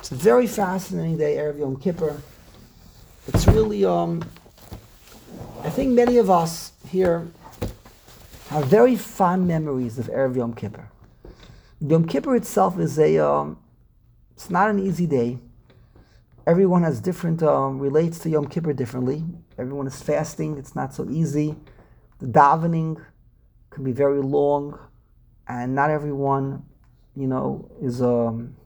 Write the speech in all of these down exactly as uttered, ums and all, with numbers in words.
It's a very fascinating day, Erev Yom Kippur. It's really, um, I think many of us here have very fond memories of Erev Yom Kippur. Yom Kippur itself is a, um, it's not an easy day. Everyone has different, um, relates to Yom Kippur differently. Everyone is fasting, it's not so easy. The davening can be very long, and not everyone, you know, is um,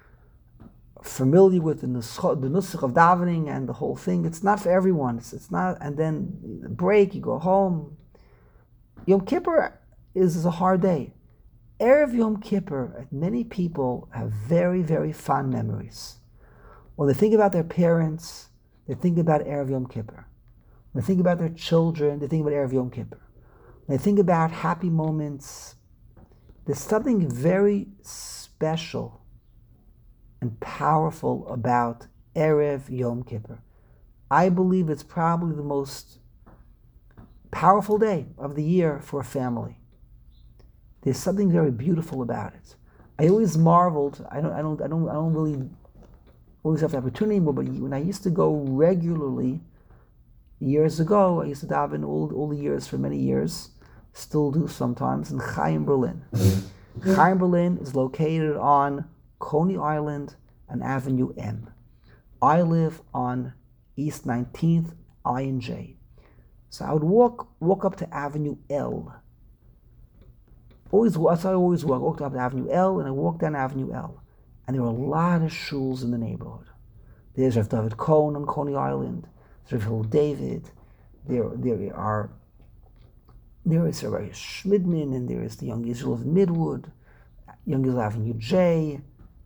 familiar with the nusach, the nusach of davening and the whole thing. It's not for everyone. It's, it's not, and then break, you go home. Yom Kippur is, is a hard day. Erev Yom Kippur, many people have very, very fond memories. When they think about their parents, they think about Erev Yom Kippur. When they think about their children, they think about Erev Yom Kippur. When they think about happy moments, there's something very special and powerful about Erev Yom Kippur. I believe it's probably the most powerful day of the year for a family. There's something very beautiful about it. I always marveled. I don't. I don't. I don't. I don't really always have the opportunity anymore. But when I used to go regularly years ago, I used to daven all all the years for many years. Still do sometimes in Chaim, Berlin. Chaim, Berlin is located on Coney Island and Avenue M. I live on East nineteenth, I and J. So I would walk walk up to Avenue L. Always, that's how I always walk. I walked up to Avenue L and I walked down Avenue L. And there were a lot of shuls in the neighborhood. There's Rav David Cohen on Coney Island. There's Rav Hillel David. There, there are, there is Rabbi Schmidman, and there is the Young Israel of Midwood, Young Israel Avenue J,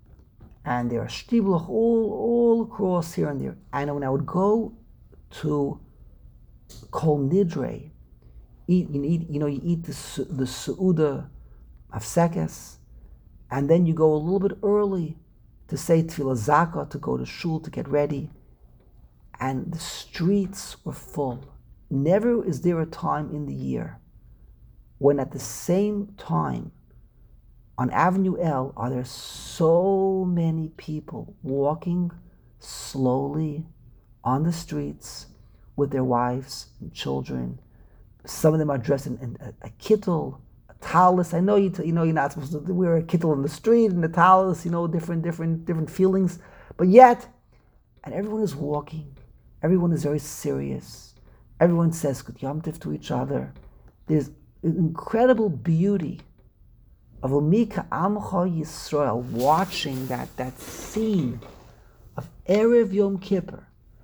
and there are Shtiblach all, all across here and there. And when I would go to Kol Nidre, eat, you, eat, you know, you eat the, the Seuda of Sekes, and then you go a little bit early to say Tefillah Zakah, to go to shul, to get ready. And the streets were full. Never is there a time in the year when at the same time on Avenue L are there so many people walking slowly on the streets with their wives and children. Some of them are dressed in, in a, a kittel, talis. I know you, t- you know you're not supposed to wear a kittel in the street and a talis. You know, different, different, different feelings. But yet, and everyone is walking. Everyone is very serious. Everyone says Good Yom Tov to each other. There's an incredible beauty of Umika Amcha Yisrael watching that that scene of Erev Yom Kippur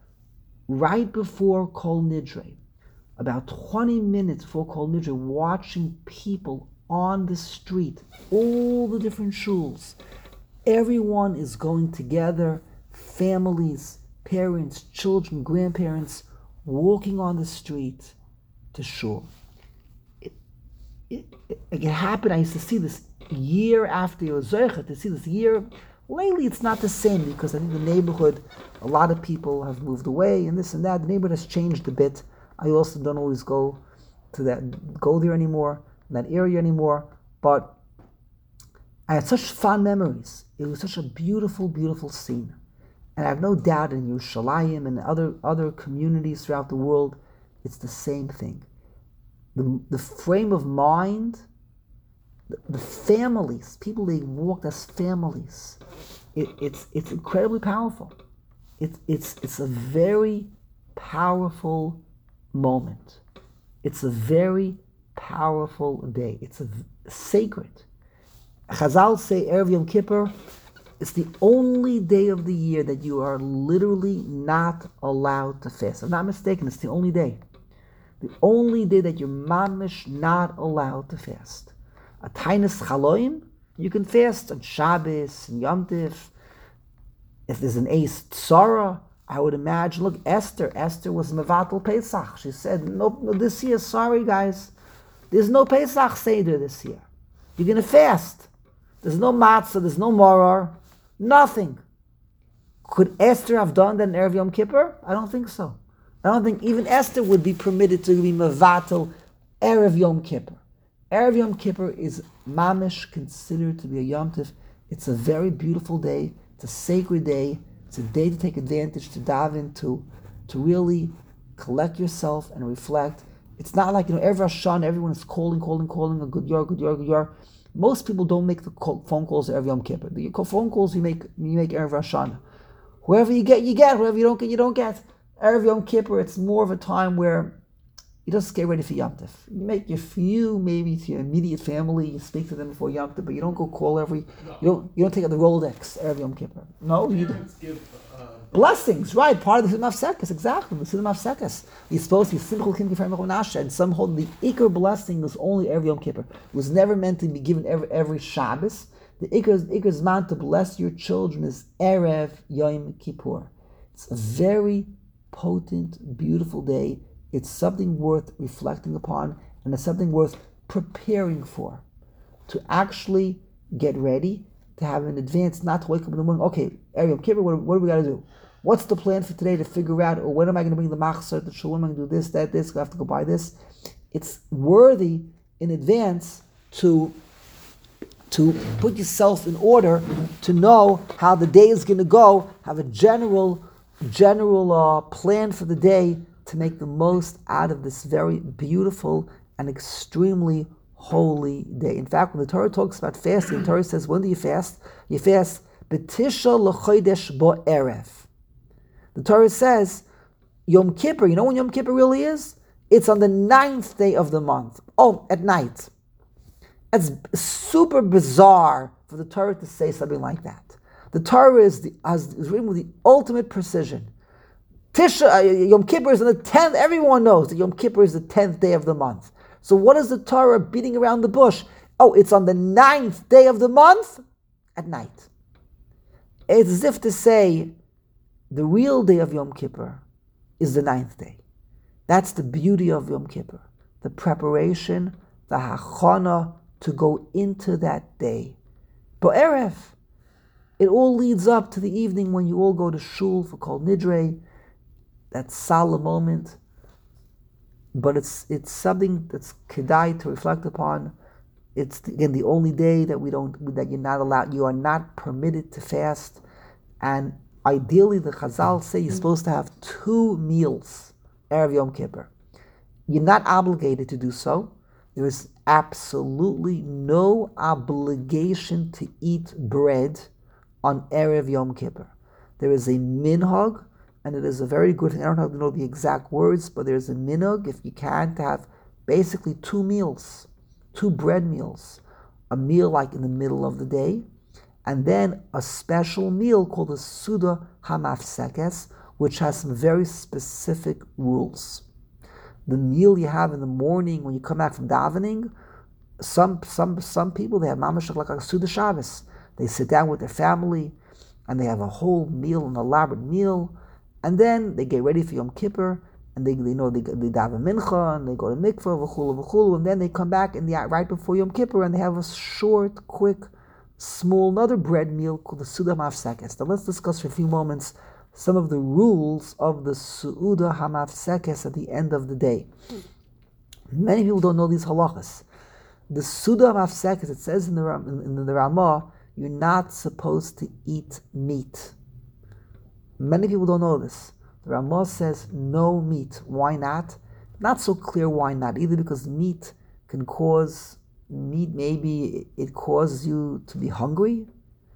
right before Kol Nidre. About twenty minutes before Kol Nidre, watching people on the street, all the different shuls. Everyone is going together, families, parents, children, grandparents, walking on the street to shul. It, it, it, it happened, I used to see this year after Yozeicha, to see this year. Lately it's not the same because I think the neighborhood, a lot of people have moved away and this and that. The neighborhood has changed a bit. I also don't always go to that, go there anymore, that area anymore, but I had such fond memories. It was such a beautiful, beautiful scene. And I have no doubt in Yerushalayim and other, other communities throughout the world, it's the same thing. The, the frame of mind, the, the families, people they walked as families, it, it's it's incredibly powerful. It, it's it's a very powerful moment. It's a very powerful day. It's a sacred. Chazal say Erev Yom Kippur, it's the only day of the year that you are literally not allowed to fast. I'm not mistaken, it's the only day. The only day that you're mamish not allowed to fast. A tainis chaloim, you can fast on Shabbos and Yom Tov. If there's an ace tzara, I would imagine, look, Esther, Esther was Mevatel Pesach. She said, no, no, this year, sorry guys, there's no Pesach Seder this year. You're going to fast. There's no matzah, there's no maror, nothing. Could Esther have done that in Erev Yom Kippur? I don't think so. I don't think even Esther would be permitted to be Mevatel Erev Yom Kippur. Erev Yom Kippur is mamish considered to be a Yom Tov. It's a very beautiful day. It's a sacred day. It's a day to take advantage, to dive into, to really collect yourself and reflect. It's not like, you know, every Rosh Hashanah, everyone is calling, calling, calling, a good year, good year, good year. Most people don't make the call, phone calls every Yom Kippur. The phone calls you make, you make Erev Rosh Hashanah. Whoever you get, you get. Whoever you don't get, you don't get. Erev Yom Kippur, it's more of a time where you just get ready for Yom Tov. You make your few, maybe to your immediate family, you speak to them before Yom Tov, but you don't go call every, no. you don't you don't take out the Rolodex Erev Yom Kippur. No, you don't. Give, uh, blessings, right? Part of the Siddur Mafsekes, exactly. The Siddur Mafsekes. You're supposed to be simple, and some hold the Iker blessing is only every Yom Kippur. It was never meant to be given every every Shabbos. The Iker Iker's man to bless your children is Erev Yom Kippur. It's a very potent, beautiful day. It's something worth reflecting upon, and it's something worth preparing for. To actually get ready, to have an advance, not to wake up in the morning, okay, Erev Yom Kippur, what, what do we got to do? What's the plan for today to figure out, or when am I going to bring the machzor, the shalom, am I going to do this, that, this, I have to go buy this? It's worthy in advance to, to put yourself in order, to know how the day is going to go, have a general, general uh, plan for the day, to make the most out of this very beautiful and extremely holy day. In fact, when the Torah talks about fasting, the Torah says, when do you fast? You fast b'tisha l'chodesh bo erev. The Torah says, Yom Kippur, you know when Yom Kippur really is? It's on the ninth day of the month. Oh, at night. It's super bizarre for the Torah to say something like that. The Torah is, the, is written with the ultimate precision. Tisha, uh, Yom Kippur is on the tenth. Everyone knows that Yom Kippur is the tenth day of the month. So what is the Torah beating around the bush? Oh, it's on the ninth day of the month at night. It's as if to say, the real day of Yom Kippur is the ninth day. That's the beauty of Yom Kippur. The preparation, the hachana to go into that day. Bo'erev. It all leads up to the evening when you all go to shul for Kol Nidre, that solemn moment. But it's it's something that's kedai to reflect upon. It's again the only day that we don't that you're not allowed, you are not permitted to fast. And ideally, the Chazal say you're supposed to have two meals Erev Yom Kippur. You're not obligated to do so. There is absolutely no obligation to eat bread on Erev Yom Kippur. There is a minhag, and it is a very good thing. I don't have to know the exact words, but there's a minhag, if you can, to have basically two meals, two bread meals. A meal like in the middle of the day, and then a special meal called the Suda Hamafsekes, which has some very specific rules. The meal you have in the morning when you come back from davening, some some some people, they have mamash like a Suda Shabbos. They sit down with their family, and they have a whole meal, an elaborate meal, and then they get ready for Yom Kippur, and they, they know they, they daven mincha, and they go to mikvah, v'chulu, v'chulu, and then they come back and they, right before Yom Kippur, and they have a short, quick, small, another bread meal called the Suda Hamafsekes. Now let's discuss for a few moments some of the rules of the Suda Hamafsekes at the end of the day. Many people don't know these halachas. The Suda Hamafsekes, it says in the, in, in the Ramah, you're not supposed to eat meat. Many people don't know this. The Ramah says no meat. Why not? Not so clear why not. Either because meat can cause, meat maybe it causes you to be hungry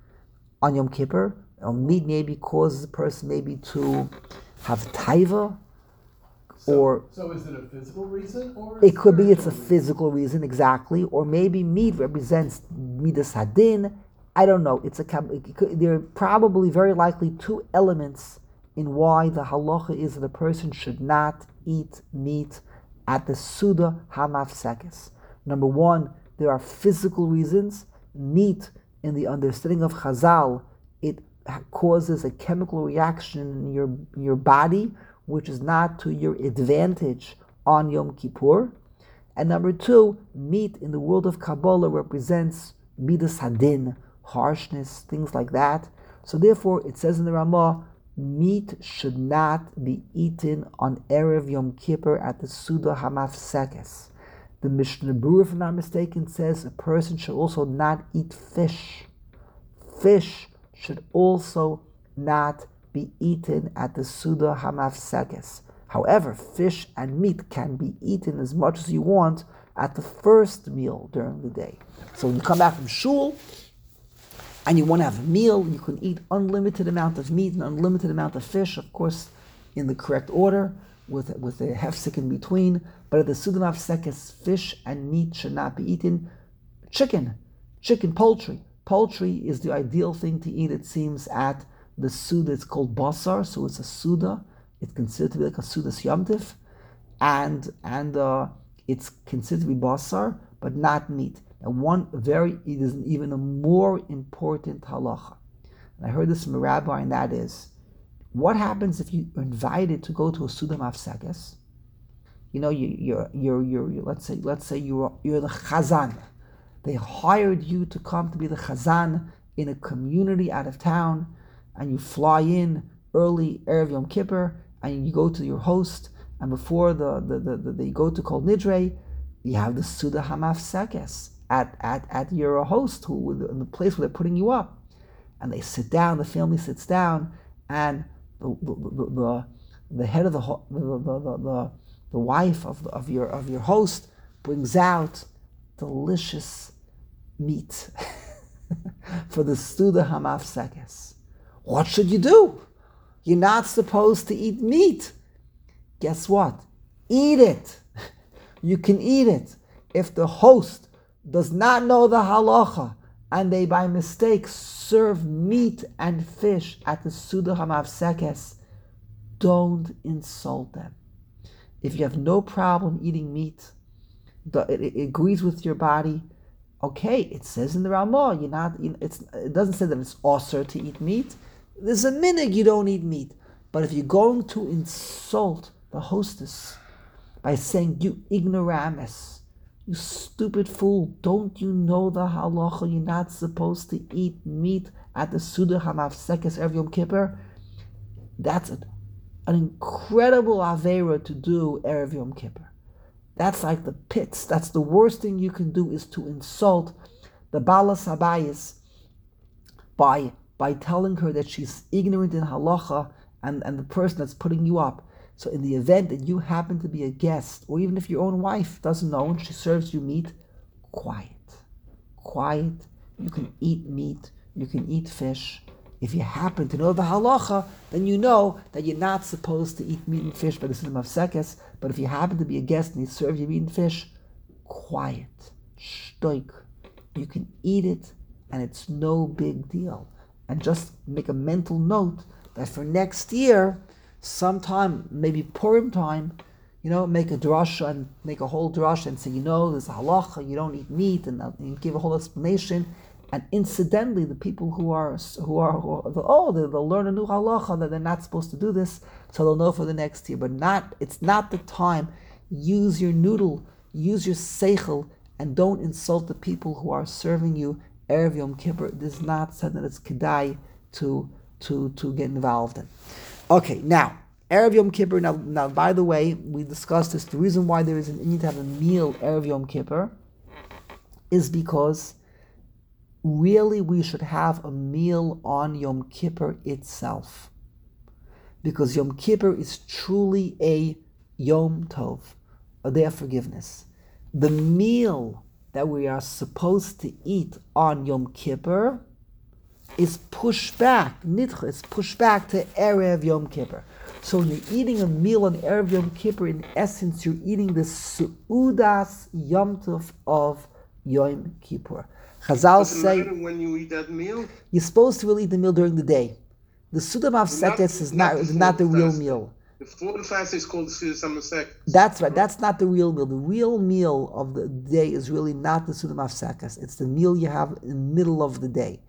on Yom Kippur, or meat maybe causes a person maybe to have taiva, so, or... So is it a physical reason? Or it could be it's a reason? physical reason, exactly. Or maybe meat represents midas hadin. I don't know. It's a it could, there are probably very likely two elements in why the halacha is that a person should not eat meat at the Suda Hamafsekes. Number one, there are physical reasons. Meat, in the understanding of Chazal, it causes a chemical reaction in your, in your body, which is not to your advantage on Yom Kippur. And number two, meat in the world of Kabbalah represents midas hadin, harshness, things like that. So therefore, it says in the Ramah, meat should not be eaten on Erev Yom Kippur at the Suda Hamafsekes. The Mishnah Berurah, if I'm not mistaken, says a person should also not eat fish. Fish should also not be eaten at the Suda Hamafsekes. However, fish and meat can be eaten as much as you want at the first meal during the day. So when you come back from shul and you want to have a meal, you can eat unlimited amount of meat and unlimited amount of fish, of course, in the correct order, with with a hefsek in between. But at the Suda Hamafsekes, fish and meat should not be eaten. Chicken, chicken, poultry. Poultry is the ideal thing to eat, it seems, at the Suda. It's called basar, so it's a Suda. It's considered to be like a Sudas Yomtiv, and and uh, it's considered to be basar, but not meat. And one very, it is even a more important halacha. And I heard this from a rabbi, and that is, what happens if you are invited to go to a Suda Hamafsekes? You know, you, you're, you're, you're, you're, let's say, let's say you're, you're the chazan. They hired you to come to be the chazan in a community out of town, and you fly in early Erev Yom Kippur, and you go to your host, and before the, the, the, the they go to Kol Nidre, you have the Suda Hamafsekes at, at, at your host, who in the place where they're putting you up. And they sit down, the family sits down, and the the, the, the, the head of the, the, the, the, the, the wife of, the, of, your, of your host brings out delicious meat for the Suda Hamafsekes. What should you do? You're not supposed to eat meat. Guess what? Eat it. You can eat it. If the host does not know the halacha and they by mistake serve meat and fish at the Suda Hamafsekes, don't insult them. If you have no problem eating meat, it, it agrees with your body, okay, it says in the Ramah, you're not, you know, it's, it doesn't say that it's osur to eat meat. There's a minhag you don't eat meat. But if you're going to insult the hostess by saying, you ignoramus, you stupid fool, don't you know the halacha? You're not supposed to eat meat at the Suda Hamafsekes Erev Yom Kippur. That's an, an incredible aveira to do Erev Yom Kippur. That's like the pits. That's the worst thing you can do, is to insult the Balas Habayis by by telling her that she's ignorant in halacha and, and the person that's putting you up. So in the event that you happen to be a guest, or even if your own wife doesn't know and she serves you meat, quiet. Quiet. You can eat meat. You can eat fish. If you happen to know the halacha, then you know that you're not supposed to eat meat and fish by the Suda Hamafsekes. But if you happen to be a guest and he serves you meat and fish, quiet. Shtoik. You can eat it and it's no big deal. And just make a mental note that for next year, sometime, maybe Purim time, you know, make a drasha and make a whole drasha and say, you know, there's a halacha, you don't eat meat, and, and give a whole explanation. And incidentally, the people who are who are, who are oh, they'll, they'll learn a new halacha that they're not supposed to do this, so they'll know for the next year. But not, it's not the time. Use your noodle, use your seichel, and don't insult the people who are serving you Erev Yom Kippur. It is not something that it's kedai to to to get involved in. Okay, now Erev Yom Kippur. Now, now, by the way, we discussed this. The reason why there is an need to have a meal Erev Yom Kippur is because really we should have a meal on Yom Kippur itself, because Yom Kippur is truly a Yom Tov, a day of forgiveness. The meal that we are supposed to eat on Yom Kippur is pushed back, nidcha, it's pushed back to Erev Yom Kippur. So when you're eating a meal on Erev Yom Kippur, in essence, you're eating the Su'udas Yom Tov of Yom Kippur. Chazal Doesn't say matter when you eat that meal. you're supposed to really eat the meal during the day. The Suda Hamafsekes is not, not is not the before real fast. meal. The fourth fast is called the Suda Hamafsekes. That's right. That's not the real meal. The real meal of the day is really not the Suda Hamafsekes. It's the meal you have in the middle of the day.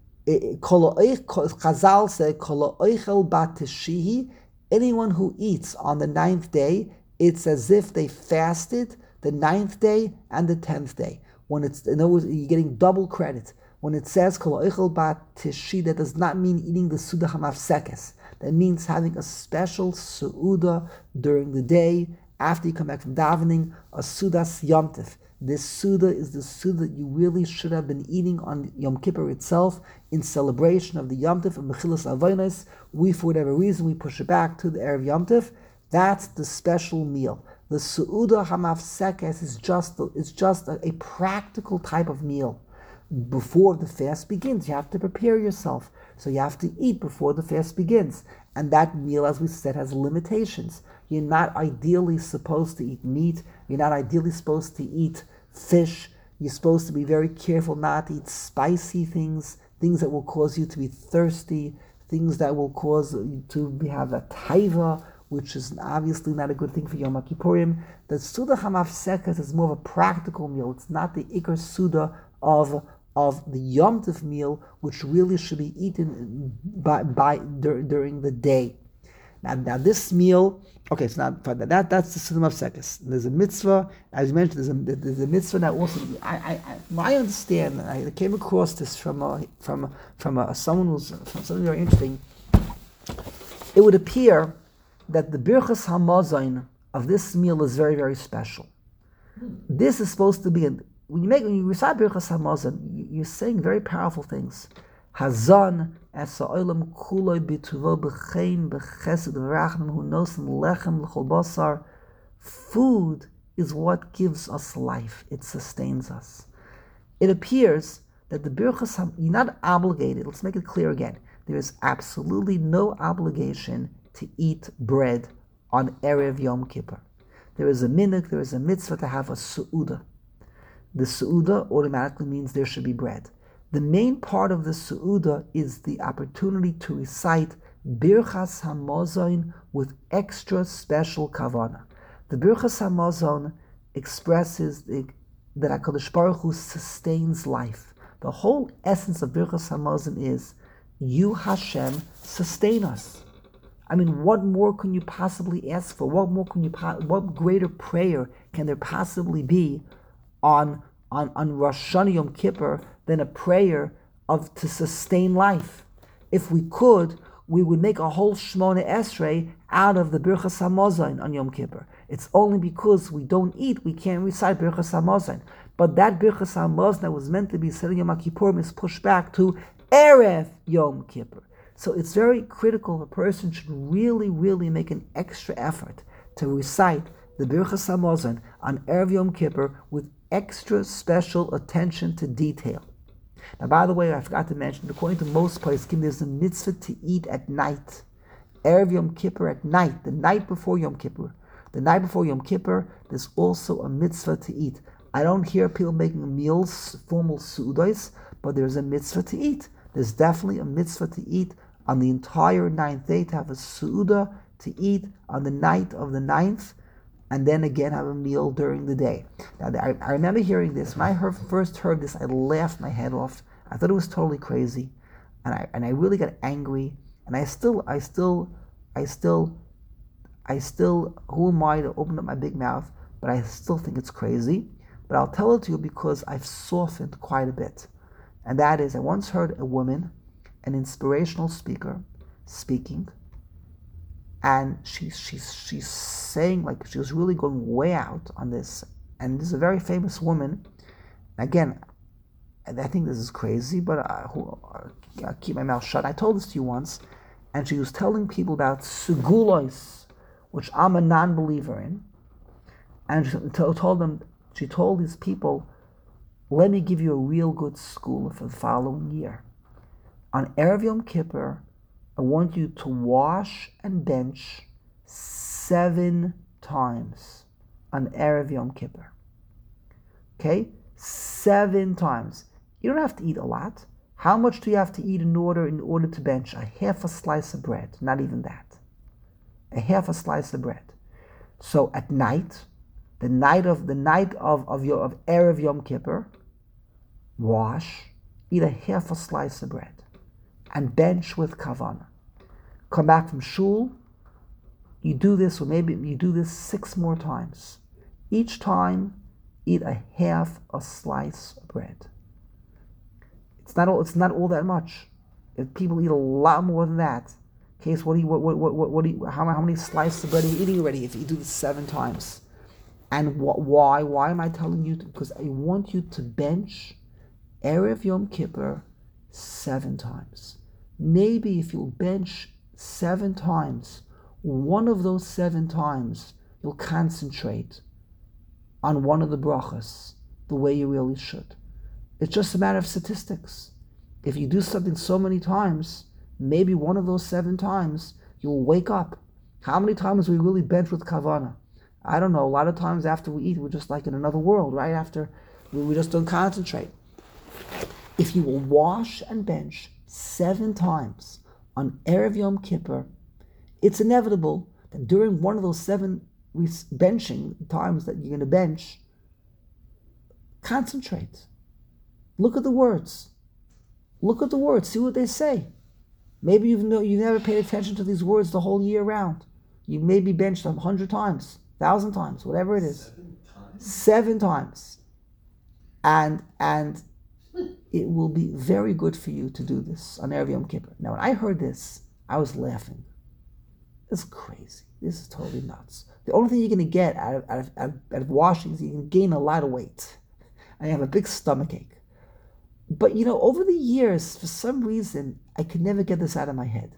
Chazal said, "Kol oichel bat teshihi." Anyone who eats on the ninth day, it's as if they fasted the ninth day and the tenth day. When it's, in other words, you're getting double credit. When it says "Kol oichel bat teshi," that does not mean eating the Suda Hamafsekes. That means having a special Su'uda during the day, after you come back from davening, a Sudas Yom Tov. This Suda is the Suda that you really should have been eating on Yom Kippur itself in celebration of the Yom Tov and Mechilas Avonos. We, for whatever reason, we push it back to the Erev Yom Tov. That's the special meal. The Su'uda Hamafsekes is just, it's just a, a practical type of meal. Before the fast begins, you have to prepare yourself. So you have to eat before the fast begins. And that meal, as we said, has limitations. You're not ideally supposed to eat meat. You're not ideally supposed to eat fish. You're supposed to be very careful not to eat spicy things, things that will cause you to be thirsty, things that will cause you to be, have a taiva, which is obviously not a good thing for Yom Kippurim. The Suda Hamafsekas is more of a practical meal. It's not the Iker Suda of of the Yom Tov meal, which really should be eaten by, by dur, during the day. Now, now this meal, okay, it's not that. that that's the Suda Hamafsekas. There's a mitzvah, as you mentioned. There's a, there's a mitzvah now also. I, I, I understand. I came across this from a, from from a, someone who's from something very interesting. It would appear that the Birchas Hamazon of this meal is very, very special. This is supposed to be, a, when you make when you recite Birchas Hamazon, you're saying very powerful things. Hazan esa olam kuloi bituvo b'chein b'chesed v'rachman hu nosen lechem l'chol basar. Food is what gives us life. It sustains us. It appears that the Birchas Hamazon, you're not obligated. Let's make it clear again. There is absolutely no obligation to eat bread on Erev Yom Kippur. There is a minhag, there is a mitzvah to have a su'uda. The su'uda automatically means there should be bread. The main part of the su'uda is the opportunity to recite Birchas Hamazon with extra special kavana. The Birchas Hamazon expresses the, that HaKadosh Baruch Hu sustains life. The whole essence of Birchas Hamazon is, you Hashem sustain us. I mean, what more can you possibly ask for? What more can you? Po- what greater prayer can there possibly be on on on Rosh Hashanah Yom Kippur than a prayer of to sustain life? If we could, we would make a whole Shmona Esrei out of the Birchas Hamazon on Yom Kippur. It's only because we don't eat we can't recite Birchas Hamazon. But that Birchas Hamazon that was meant to be said in Yom Kippurim is pushed back to Erev Yom Kippur. So it's very critical. A person should really, really make an extra effort to recite the Birchas Hamazon on Erev Yom Kippur with extra special attention to detail. Now, by the way, I forgot to mention, according to most poskim, there's a mitzvah to eat at night. Erev Yom Kippur at night, the night before Yom Kippur. The night before Yom Kippur, there's also a mitzvah to eat. I don't hear people making meals, formal su'udos, but there's a mitzvah to eat. There's definitely a mitzvah to eat on the entire ninth day, to have a su'uda, to eat on the night of the ninth, and then again have a meal during the day. Now, I, I remember hearing this. When I heard, first heard this, I laughed my head off. I thought it was totally crazy, and I and I really got angry. And I still, I still, I still, I still, who am I to open up my big mouth? But I still think it's crazy. But I'll tell it to you because I've softened quite a bit. And that is, I once heard a woman, an inspirational speaker, speaking, and she's she's she's saying, like, she was really going way out on this. And this is a very famous woman. Again, I think this is crazy, but I, I'll keep my mouth shut. I told this to you once, and she was telling people about segulos, which I'm a non-believer in, and she told them, she told these people, let me give you a real good school for the following year. On Erev Yom Kippur, I want you to wash and bench seven times on Erev Yom Kippur. Okay? Seven times. You don't have to eat a lot. How much do you have to eat in order in order to bench? A half a slice of bread. Not even that. A half a slice of bread. So at night, the night of the night of, of your of Erev Yom Kippur, wash, eat a half a slice of bread, and bench with kavana. Come back from shul, you do this, or maybe you do this six more times. Each time, eat a half a slice of bread. It's not all. It's not all that much. If people eat a lot more than that, case what do you what what what what, what do you, how how many slices of bread are you eating already if you do this seven times? And wh- why? Why am I telling you? To, because I want you to bench Erev Yom Kippur seven times. Maybe if you'll bench seven times, one of those seven times you'll concentrate on one of the brachas the way you really should. It's just a matter of statistics. If you do something so many times, maybe one of those seven times you'll wake up. How many times we really bench with kavana? I don't know. A lot of times after we eat, we're just like in another world. Right after, we, we just don't concentrate. If you will wash and bench seven times on Erev Yom Kippur, it's inevitable that during one of those seven benching times that you're going to bench, concentrate. Look at the words. Look at the words. See what they say. Maybe you've no, you've never paid attention to these words the whole year round. You maybe benched them a hundred times, thousand times, whatever it is. Seven times? Seven times. And and it will be very good for you to do this on Erev Yom Kippur. Now, when I heard this, I was laughing. This is crazy. This is totally nuts. The only thing you're going to get out of, out of, out of, out of washing is you can gain a lot of weight. And you have a big stomach ache. But, you know, over the years, for some reason, I could never get this out of my head.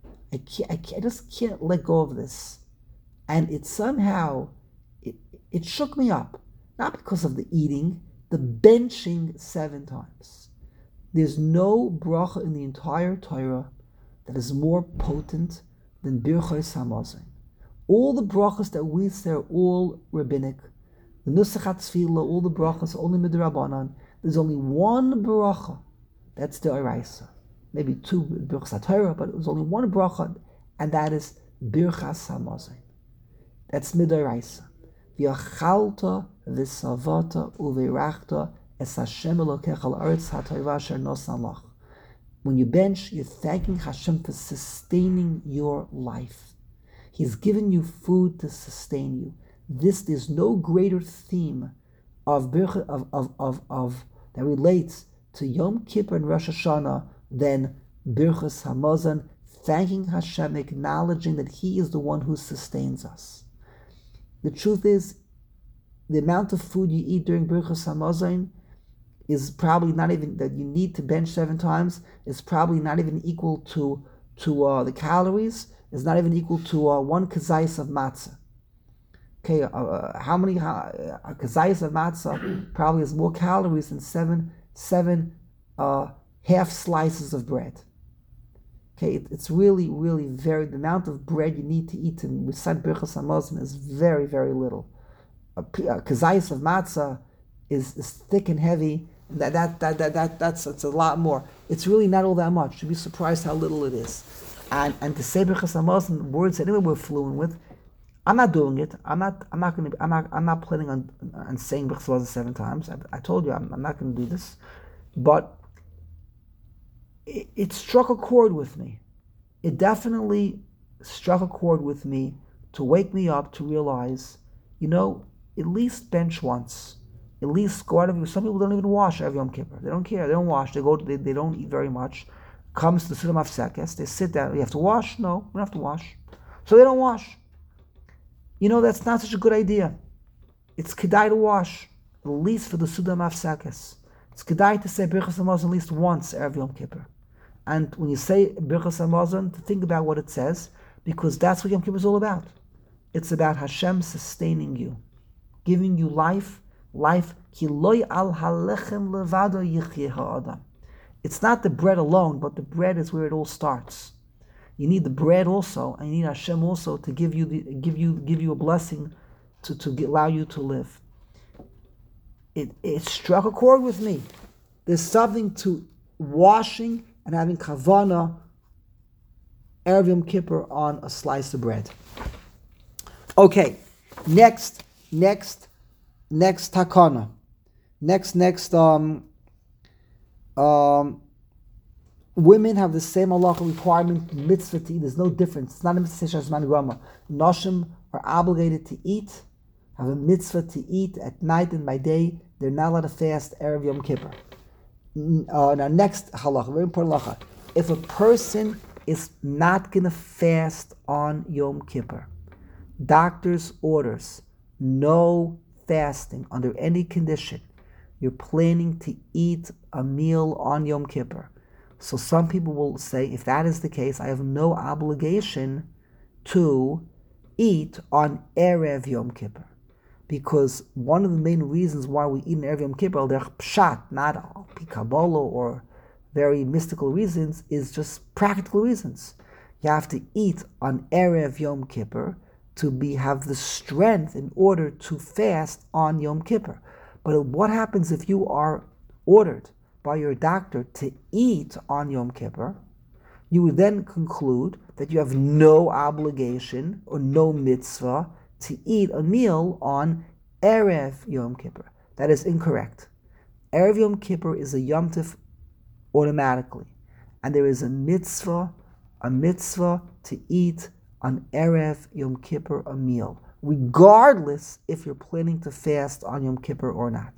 I can't, I, can't, I just can't let go of this. And it somehow, it, it shook me up. Not because of the eating, the benching seven times. There's no bracha in the entire Torah that is more potent than Birchos Hamazon. All the brachas that we say are all rabbinic. The Nusach HaTzfilah, all the brachas, only midrabanan. There's only one bracha, that's the Oraisa. Maybe two Birchas HaTorah, but it was only one bracha, and that is Birchas Hamazon. That's midoraisa. V'yachalta v'savata u'v'irachta es Hashem Elokecha l'Aretz ha'toiva asher nosan lach. When you bench, you're thanking Hashem for sustaining your life. He's given you food to sustain you. This, there's no greater theme of of of of, of that relates to Yom Kippur and Rosh Hashanah than Birchas Hamazon, thanking Hashem, acknowledging that He is the one who sustains us. The truth is, the amount of food you eat during Birchas Hamazon is probably not even, that you need to bench seven times, is probably not even equal to to uh, the calories, is not even equal to uh, one kazayis of matzah. Okay, uh, how many, uh, a kazayis of matzah probably has more calories than seven, seven uh, half slices of bread. Okay, it, it's really, really very, the amount of bread you need to eat to recite Birchas Hamazon is very, very little. A, a kazayis of matzah is, is thick and heavy. That that that that, that that's it's a lot more. It's really not all that much. You'd be surprised how little it is. And and to say Birchas Hamazon, words anyway we're fluent with, I'm not doing it. I'm not. I'm not going to. I'm not. I'm not planning on on saying Birchas Hamazon seven times. I, I told you I'm, I'm not going to do this, but it, it struck a chord with me. It definitely struck a chord with me to wake me up to realize, you know, at least bench once. At least go out of. Some people don't even wash every Yom Kippur. They don't care. They don't wash. They go. They, they don't eat very much. Comes to the Suda Mafsekes. They sit down. You have to wash? No, we don't have to wash. So they don't wash. You know, that's not such a good idea. It's kedai to wash, at least for the Suda Mafsekes. It's kedai to say Birchas Hamazon at least once every Yom Kippur. And when you say Birchas Hamazon, to think about what it says, because that's what Yom Kippur is all about. It's about Hashem sustaining you, giving you life, life. Ki loy al halechem levado yichye ha'adam. It's not the bread alone, but the bread is where it all starts. You need the bread also, and you need Hashem also to give you the, give you give you a blessing to, to get, allow you to live. It it struck a chord with me. There's something to washing and having kavana Erev Yom Kippur on a slice of bread. Okay, next, next, next takana. Next, next, um, um, women have the same halacha requirement, mitzvah to eat. There's no difference. It's not a mitzvah shazman grama. Noshim are obligated to eat, have a mitzvah to eat at night and by day. They're not allowed to fast Erev Yom Kippur. Uh, now, next halacha, very important halacha. If a person is not going to fast on Yom Kippur, doctor's orders, no fasting under any condition. You're planning to eat a meal on Yom Kippur. So some people will say, if that is the case, I have no obligation to eat on Erev Yom Kippur. Because one of the main reasons why we eat on Erev Yom Kippur, they're pshat, not al pi Kabbalah or very mystical reasons, is just practical reasons. You have to eat on Erev Yom Kippur to be have the strength in order to fast on Yom Kippur. But what happens if you are ordered by your doctor to eat on Yom Kippur? You would then conclude that you have no obligation or no mitzvah to eat a meal on Erev Yom Kippur. That is incorrect. Erev Yom Kippur is a Yom Tif automatically. And there is a mitzvah, a mitzvah to eat on Erev Yom Kippur a meal, regardless if you're planning to fast on Yom Kippur or not.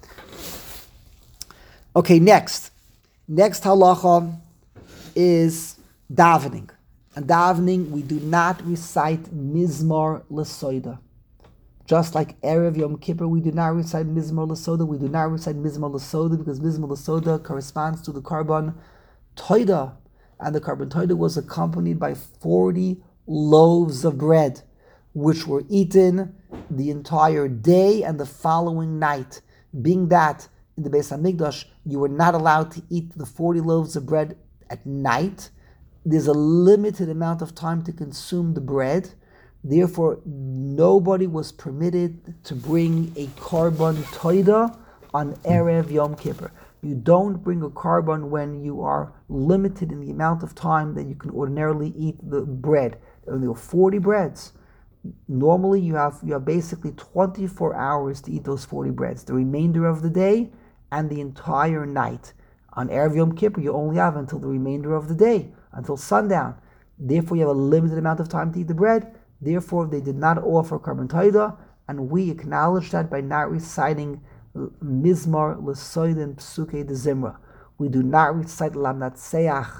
Okay, next. Next halacha is davening. And davening, we do not recite Mizmor L'Soida. Just like Erev Yom Kippur, we do not recite Mizmor L'Soda. We do not recite Mizmor L'Soda because Mizmor L'Soda corresponds to the Karban Toida. And the Karban Toida was accompanied by forty loaves of bread, which were eaten the entire day and the following night. Being that in the Beis HaMikdash, you were not allowed to eat the forty loaves of bread at night. There's a limited amount of time to consume the bread. Therefore, nobody was permitted to bring a Karban Toida on Erev Yom Kippur. You don't bring a Karban when you are limited in the amount of time that you can ordinarily eat the bread. There are forty breads. Normally, you have you have basically twenty-four hours to eat those forty breads, the remainder of the day and the entire night. On Erev Yom Kippur, you only have until the remainder of the day, until sundown. Therefore, you have a limited amount of time to eat the bread. Therefore, they did not offer Karban Toida, and we acknowledge that by not reciting Mizmor L'Soid and Psukei de Zimra. We do not recite Lamnatseach,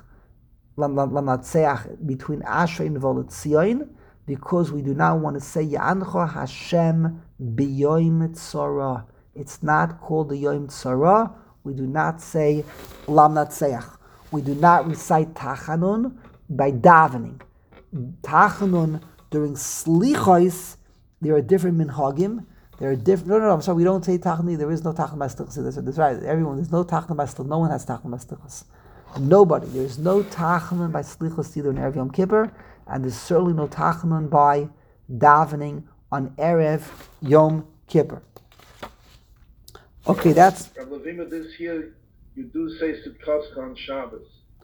Lamnatseach between Ashrei and Volet Tzion, because we do not want to say Ya'ancha Hashem B'Yoim Tzara. It's not called the Yom Tzara. We do not say Lamnatseach. We do not recite Tachanun by davening. Tachanun during Slichos, there are different minhagim. There are different. No, no, no. I'm sorry. We don't say Tachanun. There is no Tachanun by Slichos. That's, that's right. Everyone, there's no Tachanun by Slichos. No one has Tachanun by Slichos. Nobody. There is no Tachanun by Slichos either in Erev Yom Kippur, and there's certainly no Tachanun by davening on Erev Yom Kippur. Okay, that's. Rabbi Levima, this year you do say Sitkoscha on Shabbos.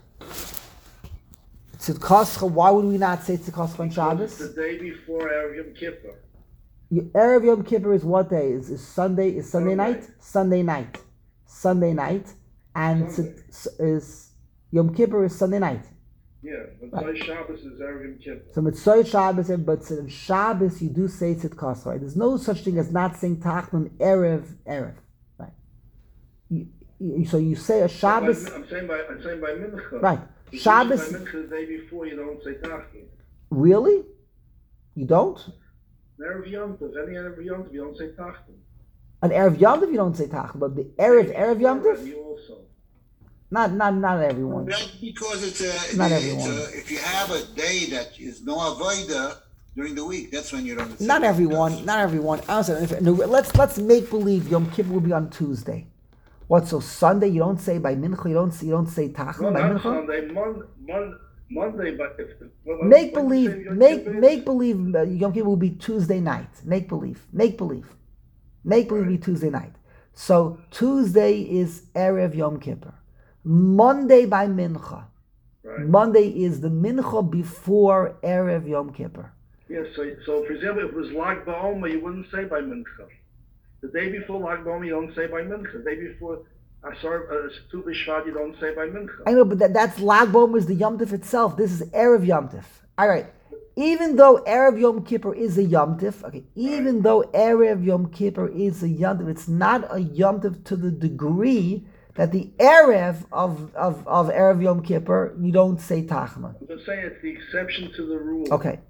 Tzidkoscha, why would we not say Tzidkoscha on Shabbos? It's the day before Erev Yom Kippur. Erev Yom Kippur is what day? Is, is Sunday? Is Sunday Sunday. night? Sunday night. Sunday night, and Sunday. Tzid- is Yom Kippur is Sunday night. Yeah, but right. Shabbos is Erev Yom Kippur. So Mitzvah Shabbos, but on Shabbos you do say Tzidkoscha. Right? There's no such thing as not saying Tachnun Erev Erev. Right? You, you, so you say a Shabbos. I'm saying by I'm saying by Mincha. Right. If Shabbos. by Mincha the day before you don't say Tachnun. Really? You don't? Erev Yom Tov, any Erev Yom Tov, you don't say Tachnun. On Erev Yom Tov you don't say Tachnun, but the Erev Erev Yom Tov. You also. Not not not everyone. That's because it's a, Not it's everyone. a, if you have a day that is no avoida during the week, that's when you don't. Not everyone. Not everyone. I'm sorry, if- no, let's let's make believe Yom Kippur will be on Tuesday. What? So Sunday you don't say by Mincha. You don't you don't say No, Tachnun by not Mincha. Sunday, Mon, Mon, Monday, but if well, Make when you say believe. Yom Make Kippur, make believe. Uh, Yom Kippur will be Tuesday night. Make believe. Make believe. Make believe will be Tuesday night. So Tuesday is Erev Yom Kippur. Monday by Mincha. Right. Monday is the Mincha before Erev Yom Kippur. Yes, so, so for example, if it was Lag BaOmer, you wouldn't say by Mincha. The day before Lag BaOmer, you don't say by Mincha. The day before Asar uh, Tu B'Shvat, you don't say by Mincha. I know, but that, that's Lag BaOmer is the Yom Tif itself. This is Erev Yom Tif. All right. Even though Erev Yom Kippur is a Yom Tif, okay, even Right. though Erev Yom Kippur is a Yom Tif, it's not a Yom Tif to the degree that the Erev of, of, of Erev Yom Kippur, you don't say Tachma. I'm just saying it's the exception to the rule. Okay.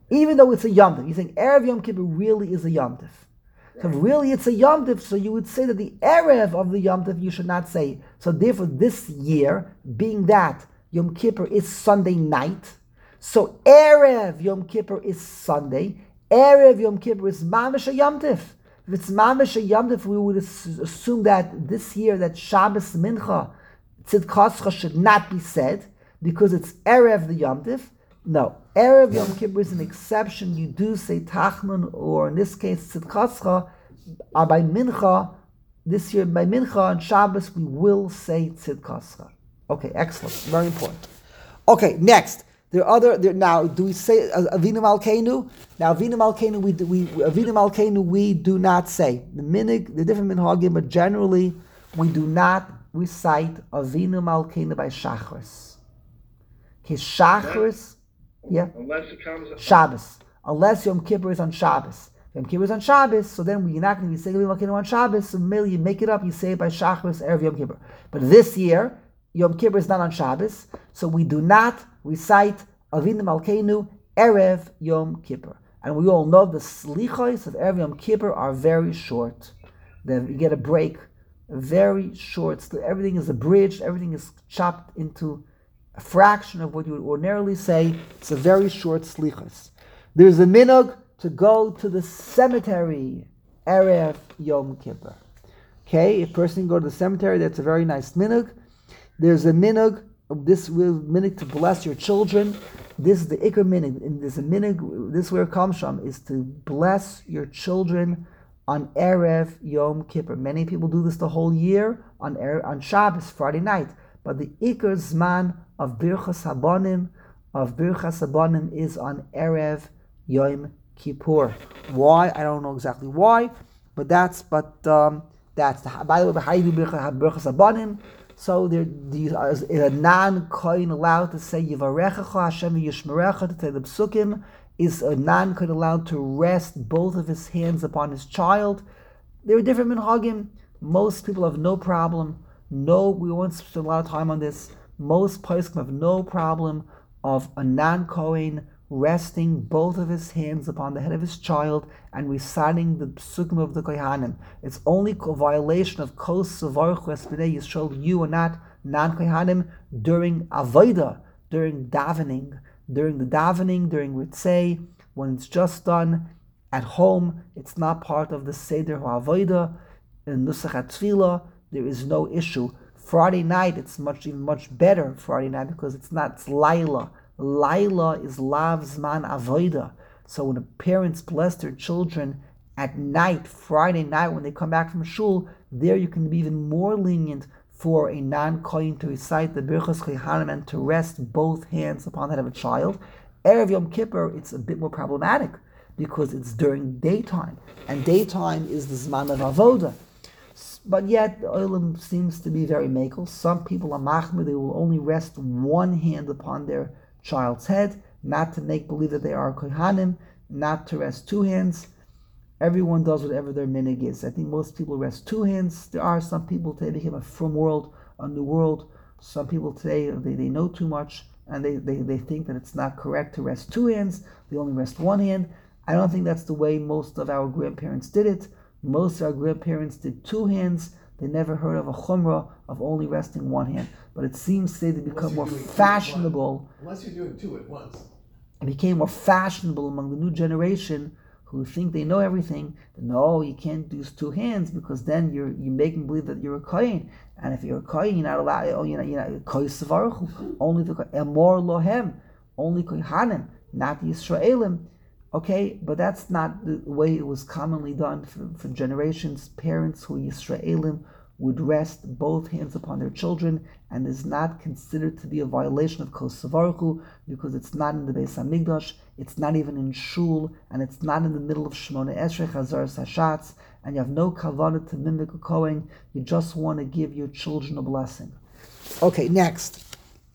Even though it's a Yom Tov. You think Erev Yom Kippur really is a Yom Tov. So if really it's a Yom Tov, so you would say that the Erev of the Yom Tov you should not say. So therefore this year, being that Yom Kippur is Sunday night, so Erev Yom Kippur is Sunday, Erev Yom Kippur is Mamish a Yom Tov. If it's Mamish a Yom Tov, we would assume that this year that Shabbos Mincha, Tzidkascha should not be said, because it's Erev the Yom Tov. No, Erev Yom Kippur is an exception. You do say Tachnun, or in this case Tzidkascha, or by Mincha. This year by Mincha on Shabbos we will say Tzidkascha. Okay, excellent, very important. Okay, next there are other. There, now, do we say Avinu Malkeinu? Now, Avinu Malkeinu, we we Avinu Malkeinu we do not say the minig, the different minhagim, but generally we do not recite Avinu Malkeinu by Shachris. Okay, Shachris. Yeah. Unless it comes Shabbos. Unless Yom Kippur is on Shabbos. Yom Kippur is on Shabbos, so then we're not going to be saying Yom Kippur on Shabbos, so maybe you make it up, you say it by Shachris, Erev Yom Kippur. But this year, Yom Kippur is not on Shabbos, so we do not recite Avinu Malkeinu Erev Yom Kippur. And we all know the slichos of Erev Yom Kippur are very short. Then you get a break, very short. So everything is abridged, everything is chopped into a fraction of what you would ordinarily say. It's a very short slichos. There's a minhag to go to the cemetery Erev Yom Kippur. Okay, if a person can go to the cemetery, that's a very nice minhag. There's a minhag, this will minhag to bless your children. This is the ikar minhag, and there's a minhag, this is where it comes from, is to bless your children on Erev Yom Kippur. Many people do this the whole year on er, on Shabbos, Friday night. But the ikar zman of Birchas Habanim, of Birchas Habanim is on Erev Yom Kippur. Why? I don't know exactly why, but that's, but um, that's, the, by the way, how you do Birchas Habanim. So there, is a non-kohen allowed to say Yivarechecha Hashem Yishmerecha, to say the psukim? Is a non-kohen allowed to rest both of his hands upon his child? There are different minhagim. Most people have no problem. No, we won't spend a lot of time on this. Most poskim have no problem of a non-kohen resting both of his hands upon the head of his child and reciting the psukim of the kohanim. It's only a violation of kos savarchu es b'nei Yisrael. You are not non-kohanim during avodah, during davening, during the davening, during ritzei, when it's just done at home. It's not part of the seder ha'avodah. In nusach hatfilah, there is no issue. Friday night, it's much even much better Friday night because it's not, it's Laila. Laila is Lav Zman Avoida. So when the parents bless their children at night, Friday night, when they come back from shul, there you can be even more lenient for a non-kohen to recite the Birchas Kohanim and to rest both hands upon the head of a child. Erev Yom Kippur, it's a bit more problematic because it's during daytime, and daytime is the Zman of Avoda. But yet, the Olam seems to be very makel. Some people are machmir, they will only rest one hand upon their child's head, not to make believe that they are kohanim, not to rest two hands. Everyone does whatever their minhag is. I think most people rest two hands. There are some people today became a from world, a new world. Some people today, they, they know too much, and they, they, they think that it's not correct to rest two hands. They only rest one hand. I don't think that's the way most of our grandparents did it. Most of our grandparents did two hands. They never heard of a chumrah of only resting one hand. But it seems today to become more fashionable. Unless you're doing two at once. It became more fashionable among the new generation who think they know everything. That, no, you can't use two hands because then you're you make them believe that you're a kohen. And if you're a kohen, you're not allowed. Oh, you're not. You're not kohen savaruchu. Only the emor lohem. Only kohanim, not the Yisraelim. Okay, but that's not the way it was commonly done for, for generations. Parents who Yisraelim would rest both hands upon their children, and is not considered to be a violation of Kos Savarchu because it's not in the Beis Hamikdash, it's not even in Shul, and it's not in the middle of Shemona Esrei Chazar Sashatz, and you have no kavanah to mimic a Kohen. You just want to give your children a blessing. Okay, next,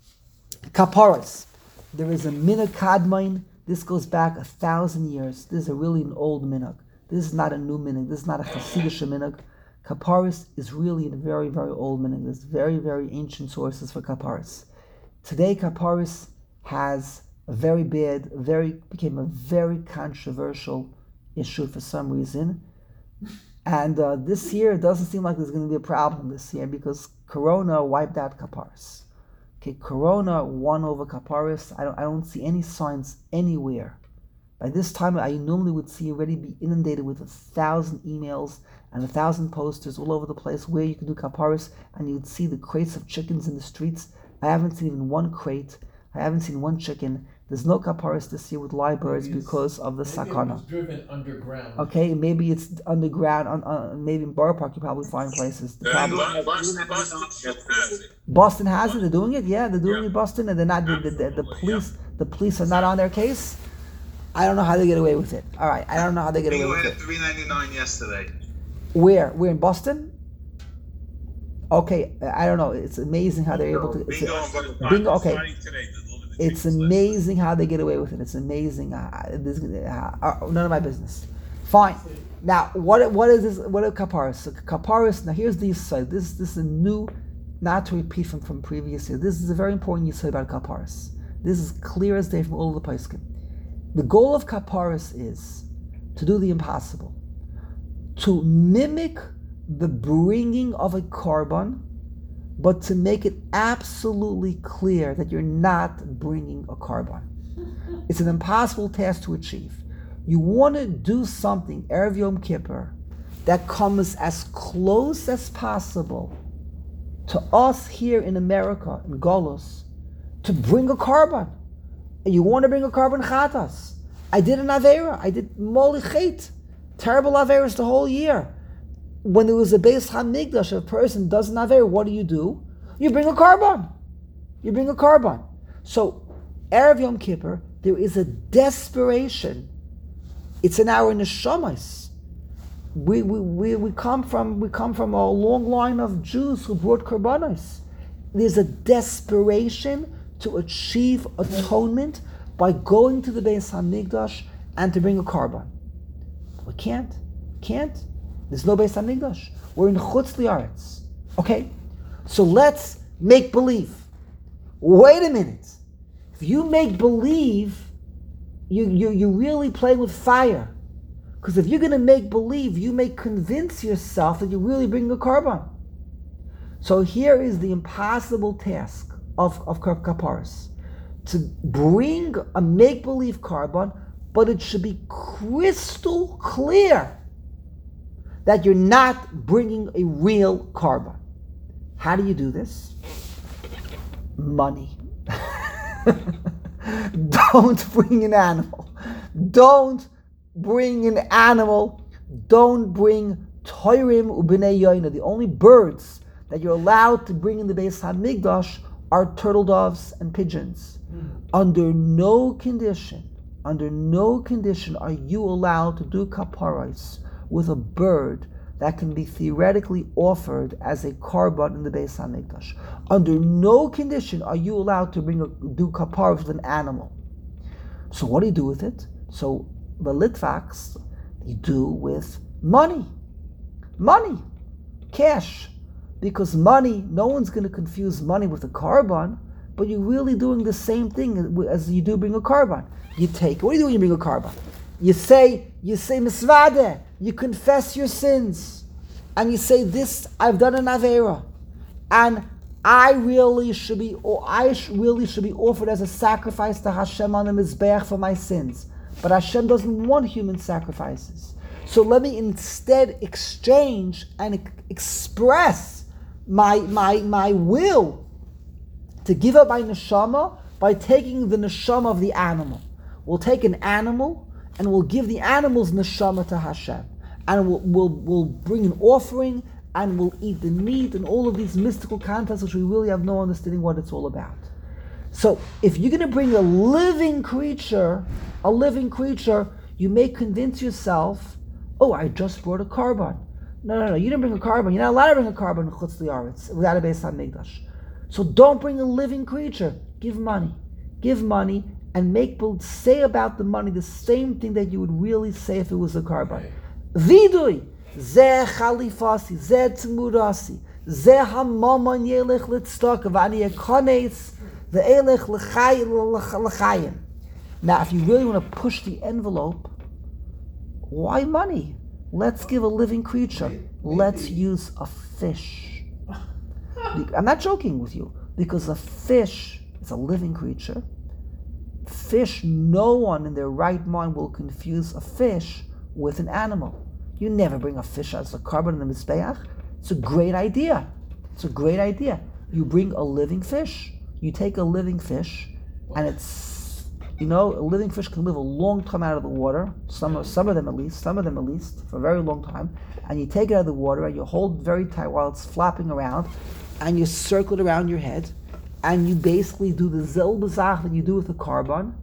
Kaparos. There is a minhag kadmain. This goes back a thousand years. This is a really an old minhag. This is not a new minhag. This is not a Hasidic minhag. Kaparis is really a very, very old minhag. There's very, very ancient sources for kaparis. Today, kaparis has a very bad, very became a very controversial issue for some reason. And uh, this year, it doesn't seem like there's going to be a problem this year because Corona wiped out Kaparis. Okay, Corona won over Kaparis. I don't, I don't see any signs anywhere. By this time, I normally would see already be inundated with a thousand emails and a thousand posters all over the place where you can do Kaparis, and you'd see the crates of chickens in the streets. I haven't seen even one crate. I haven't seen one chicken. There's no Kaparis this year with live birds because of the maybe sakana. It was driven underground. Okay, maybe it's underground. On, on maybe in Borough Park, you probably find places. The And problem- Boston, Boston has it. Boston has it. They're doing it. Yeah, they're doing it in Boston, and they're not. The, the, the, the police, the police are not on their case. I don't know how they get away with it. All right, I don't know how they get away Bingo with had it. it three ninety-nine yesterday. Where? We're in Boston. Okay, I don't know. It's amazing how they're able to. It's, Bingo on Butterfly. Bingo. Okay, Starting today, the little bit it's takes less. amazing how they get away with it. It's amazing. Uh, this, uh, uh, none of my business. Fine. Now, what what is this? What are kaparis? So kaparis. Now, here's the side. This this is a new, not to repeat from from previous year. This is a very important yisod about kaparis. This is clear as day from all of the poskim. The goal of kaparis is to do the impossible, to mimic the bringing of a korban, but to make it absolutely clear that you're not bringing a korban. It's an impossible task to achieve. You want to do something, Erev Yom Kippur, that comes as close as possible to us here in America, in Golos, to bring a korban. And you want to bring a korban chatas. I did an Aveira. I did molichet. Terrible Aveiras the whole year. When there was a Beis Hamikdash, if a person does an Aveira, what do you do? You bring a korban. You bring a korban. So, Erev Yom Kippur, there is a desperation. It's in our neshamas. We, we, we, we come from we come from a long line of Jews who brought korbanos. There's a desperation to achieve atonement by going to the Beis Hamikdash and to bring a korban. We can't. Can't. There's no Beis Hamikdash. We're in Chutz Li'aretz. Okay? So let's make believe. Wait a minute. If you make believe, you, you, you're really playing with fire. Because if you're going to make believe, you may convince yourself that you're really bringing a korban. So here is the impossible task of, of kaparis. To bring a make-believe korban, but it should be crystal clear that you're not bringing a real korban. How do you do this? Money. Don't bring an animal. Don't bring an animal. Don't bring toirim ubnei yoina. The only birds that you're allowed to bring in the Beis Hamikdash are turtle doves and pigeons. Mm. Under no condition, under no condition are you allowed to do kaparos with a bird that can be theoretically offered as a korban in the Beis Hamikdash. Under no condition are you allowed to bring a, do kaparos with an animal. So what do you do with it? So the Litvaks, you do with money. Money. Cash. Because money, no one's going to confuse money with a korban, but you're really doing the same thing as you do bring a korban. You take, what do you do when you bring a korban? You say, you say misvade, you confess your sins, and you say, this, I've done an Aveira, and I really should be, or I sh- really should be offered as a sacrifice to Hashem on the Mizbeach for my sins. But Hashem doesn't want human sacrifices. So let me instead exchange and e- express my, my, my will to give up my neshama by taking the neshama of the animal. We'll take an animal and we'll give the animal's neshama to Hashem. And we'll, we'll, we'll bring an offering and we'll eat the meat and all of these mystical contests which we really have no understanding what it's all about. So if you're going to bring a living creature, a living creature, you may convince yourself, oh, I just brought a korban. No, no, no, you didn't bring a korban. You're not allowed to bring a korban in Chutz Li'aretz without a Beis Hamikdash. So don't bring a living creature. Give money. Give money and make say about the money the same thing that you would really say if it was a korban. Vidui, ze chalifasi, ze tzmurasi, ze hamamon yelech litztok, v'ani ekones, ve'elech l'chayim. Now, if you really want to push the envelope, why money? Let's give a living creature. Let's use a fish. I'm not joking with you, because a fish is a living creature. Fish, no one in their right mind will confuse a fish with an animal. You never bring a fish as a carbon in the Mizbeach. It's a great idea. It's a great idea. You bring a living fish. You take a living fish, and it's, you know, a living fish can live a long time out of the water, some, some of them at least, some of them at least, for a very long time, and you take it out of the water, and you hold it very tight while it's flapping around, and you circle it around your head, and you basically do the zel bezach that you do with the carbon,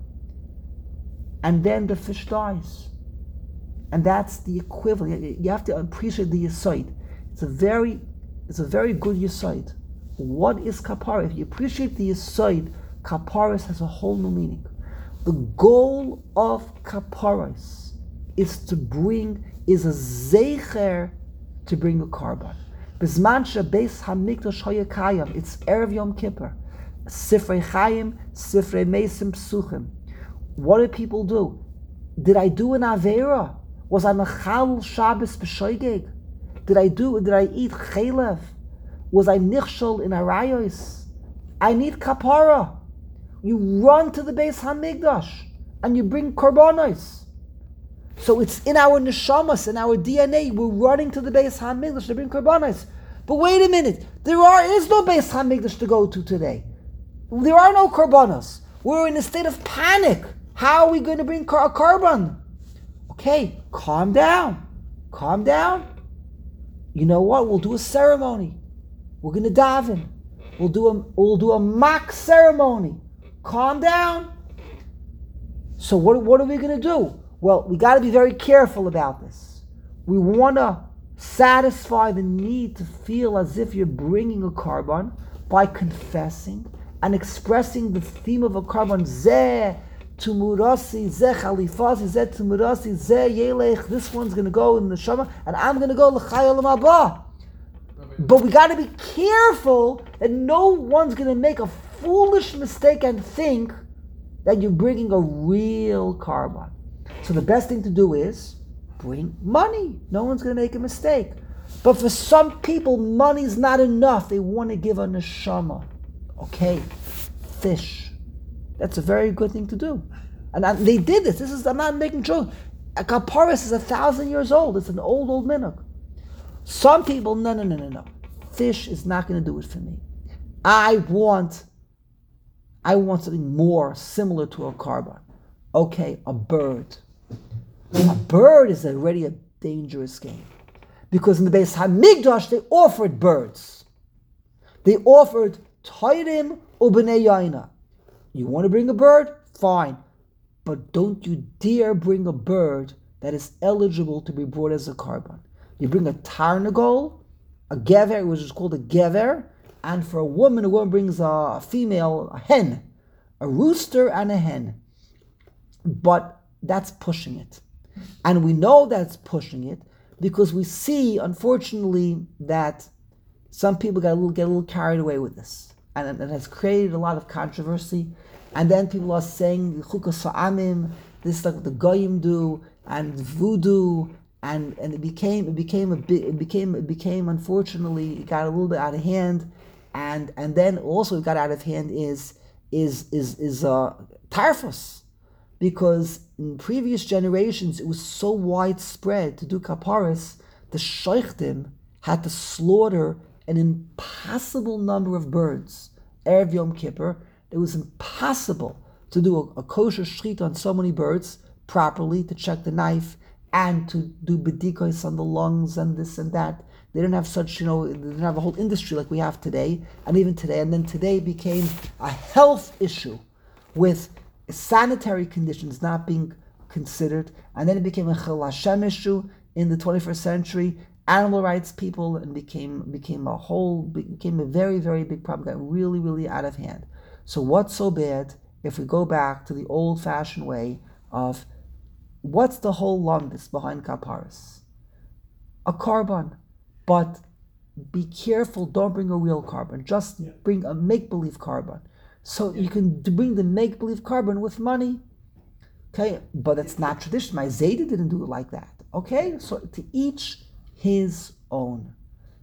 and then the fish dies. And that's the equivalent. You have to appreciate the yesod. It's a very, it's a very good yesod. What is kapara? If you appreciate the yesod, kaparas has a whole new meaning. The goal of kaparas is to bring, is a zecher to bring a carbon. Bizman shebeis hamikdash hayakayim. It's erev Yom Kippur. Sifrei Chaim, Sifrei Meisim Psuchim. What did people do? Did I do an avera? Was I mechal Shabbos b'shoigeg? Did I do? Did I eat chalev? Was I nichshol in arayos? I need kapara. You run to the Beis Hamikdash and you bring korbanos. So it's in our neshamas, in our D N A. We're running to the Beis Hamikdash to bring korbanos. But wait a minute, there are is no Beis Hamikdash to go to today. There are no korbanos. We're in a state of panic. How are we going to bring a korban? Okay, calm down. Calm down. You know what? We'll do a ceremony. We're going to daven. We'll do a we'll do a mock ceremony. Calm down. So what what are we going to do? Well, we got to be very careful about this. We want to satisfy the need to feel as if you're bringing a korban by confessing and expressing the theme of a korban. Zeh tumurasi, zeh chalifasi, zeh tumurasi, zeh yelech. This one's going to go in the shama, and I'm going to go l'chayol haba. But we got to be careful that no one's going to make a foolish mistake and think that you're bringing a real korban. So the best thing to do is bring money. No one's going to make a mistake. But for some people, money's not enough. They want to give a neshama. Okay, fish. That's a very good thing to do. And I, they did this. This is, I'm not making joke. A kaparis is a thousand years old. It's an old, old minhag. Some people, no, no, no, no, no. Fish is not going to do it for me. I want, I want something more similar to a korban. Okay, a bird. A bird is already a dangerous game. Because in the Beis Hamikdash, they offered birds. They offered Tairim u'bnei yaina. You want to bring a bird? Fine. But don't you dare bring a bird that is eligible to be brought as a korban. You bring a tarnagol, a gever, which is called a gever, and for a woman, a woman brings a female, a hen, a rooster and a hen. But that's pushing it. And we know that's pushing it because we see, unfortunately, that some people get a little, get a little carried away with this. And it has created a lot of controversy. And then people are saying, Chukas Ha'amim, this is like what the Goyim do, and voodoo, and, and it became it became a bit it became it became unfortunately it got a little bit out of hand. And and then also it got out of hand is is is is uh tarfus. Because in previous generations, it was so widespread to do kaparis, the sheikhtim had to slaughter an impossible number of birds. Erev Yom Kippur, it was impossible to do a, a kosher shechita on so many birds properly, to check the knife, and to do bedikos on the lungs and this and that. They didn't have such, you know, they didn't have a whole industry like we have today, and even today. And then today became a health issue with sanitary conditions not being considered, and then it became a Chil Hashem issue in the twenty-first century. Animal rights people, and became became a whole became a very very big problem. Got really really out of hand. So what's so bad if we go back to the old-fashioned way of what's the whole lumdus behind kaparis? A korban, but be careful. Don't bring a real korban. Just bring a make-believe korban. So you can bring the make-believe korban with money. Okay, but it's not tradition. My Zayda didn't do it like that. Okay, so to each his own.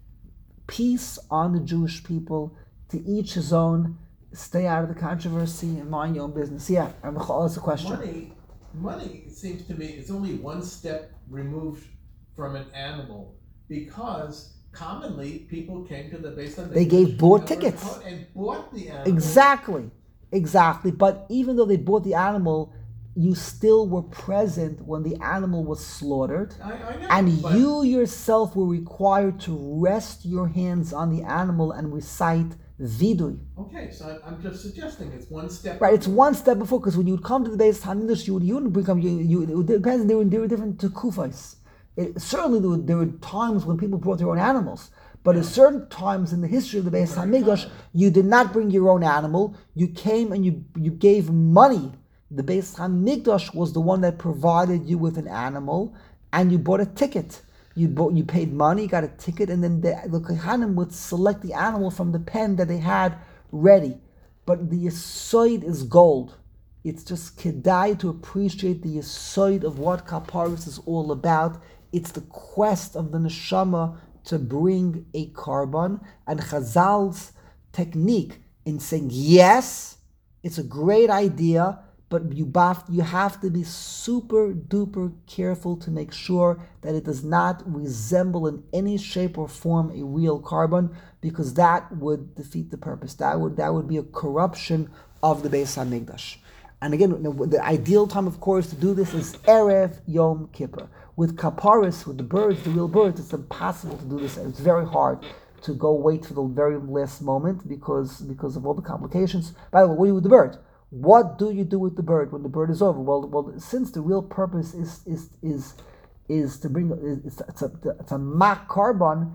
Peace on the Jewish people, to each his own. Stay out of the controversy and mind your own business. Yeah, Michal has a question. Money, money, it seems to me, is only one step removed from an animal, because commonly people came to the base of They gave bought tickets. and bought the animal. Exactly, exactly. But even though they bought the animal, you still were present when the animal was slaughtered. I, I know, And but you yourself were required to rest your hands on the animal and recite vidui. okay, so I'm, I'm just suggesting it's one step. Right, it's one step before, because when you would come to the base Hamidrash, you, would, you wouldn't become, you, you, it depends, they were, they were different to kufais. It, certainly there were, there were times when people brought their own animals, but at certain times in the history of the base Hamikdash, you did not bring your own animal, you came and you, you gave money. The base Hamikdash was the one that provided you with an animal, and you bought a ticket. You bought, you paid money, got a ticket, and then the, the Kohanim would select the animal from the pen that they had ready. But the Yesoid is gold. It's just kedai to appreciate the Yesoid of what Kaparis is all about. It's the quest of the neshama to bring a carbon, and Chazal's technique in saying yes, it's a great idea, but you have, you have to be super duper careful to make sure that it does not resemble in any shape or form a real carbon, because that would defeat the purpose. That would that would be a corruption of the Beis Hamikdash. And again, the ideal time, of course, to do this is Erev Yom Kippur. With kaparis, with the birds, the real birds, it's impossible to do this. It's very hard to go wait for the very last moment because because of all the complications. By the way, what do you do with the bird? What do you do with the bird when the bird is over? Well, well, since the real purpose is is is is to bring it's, it's a it's a mak carbon,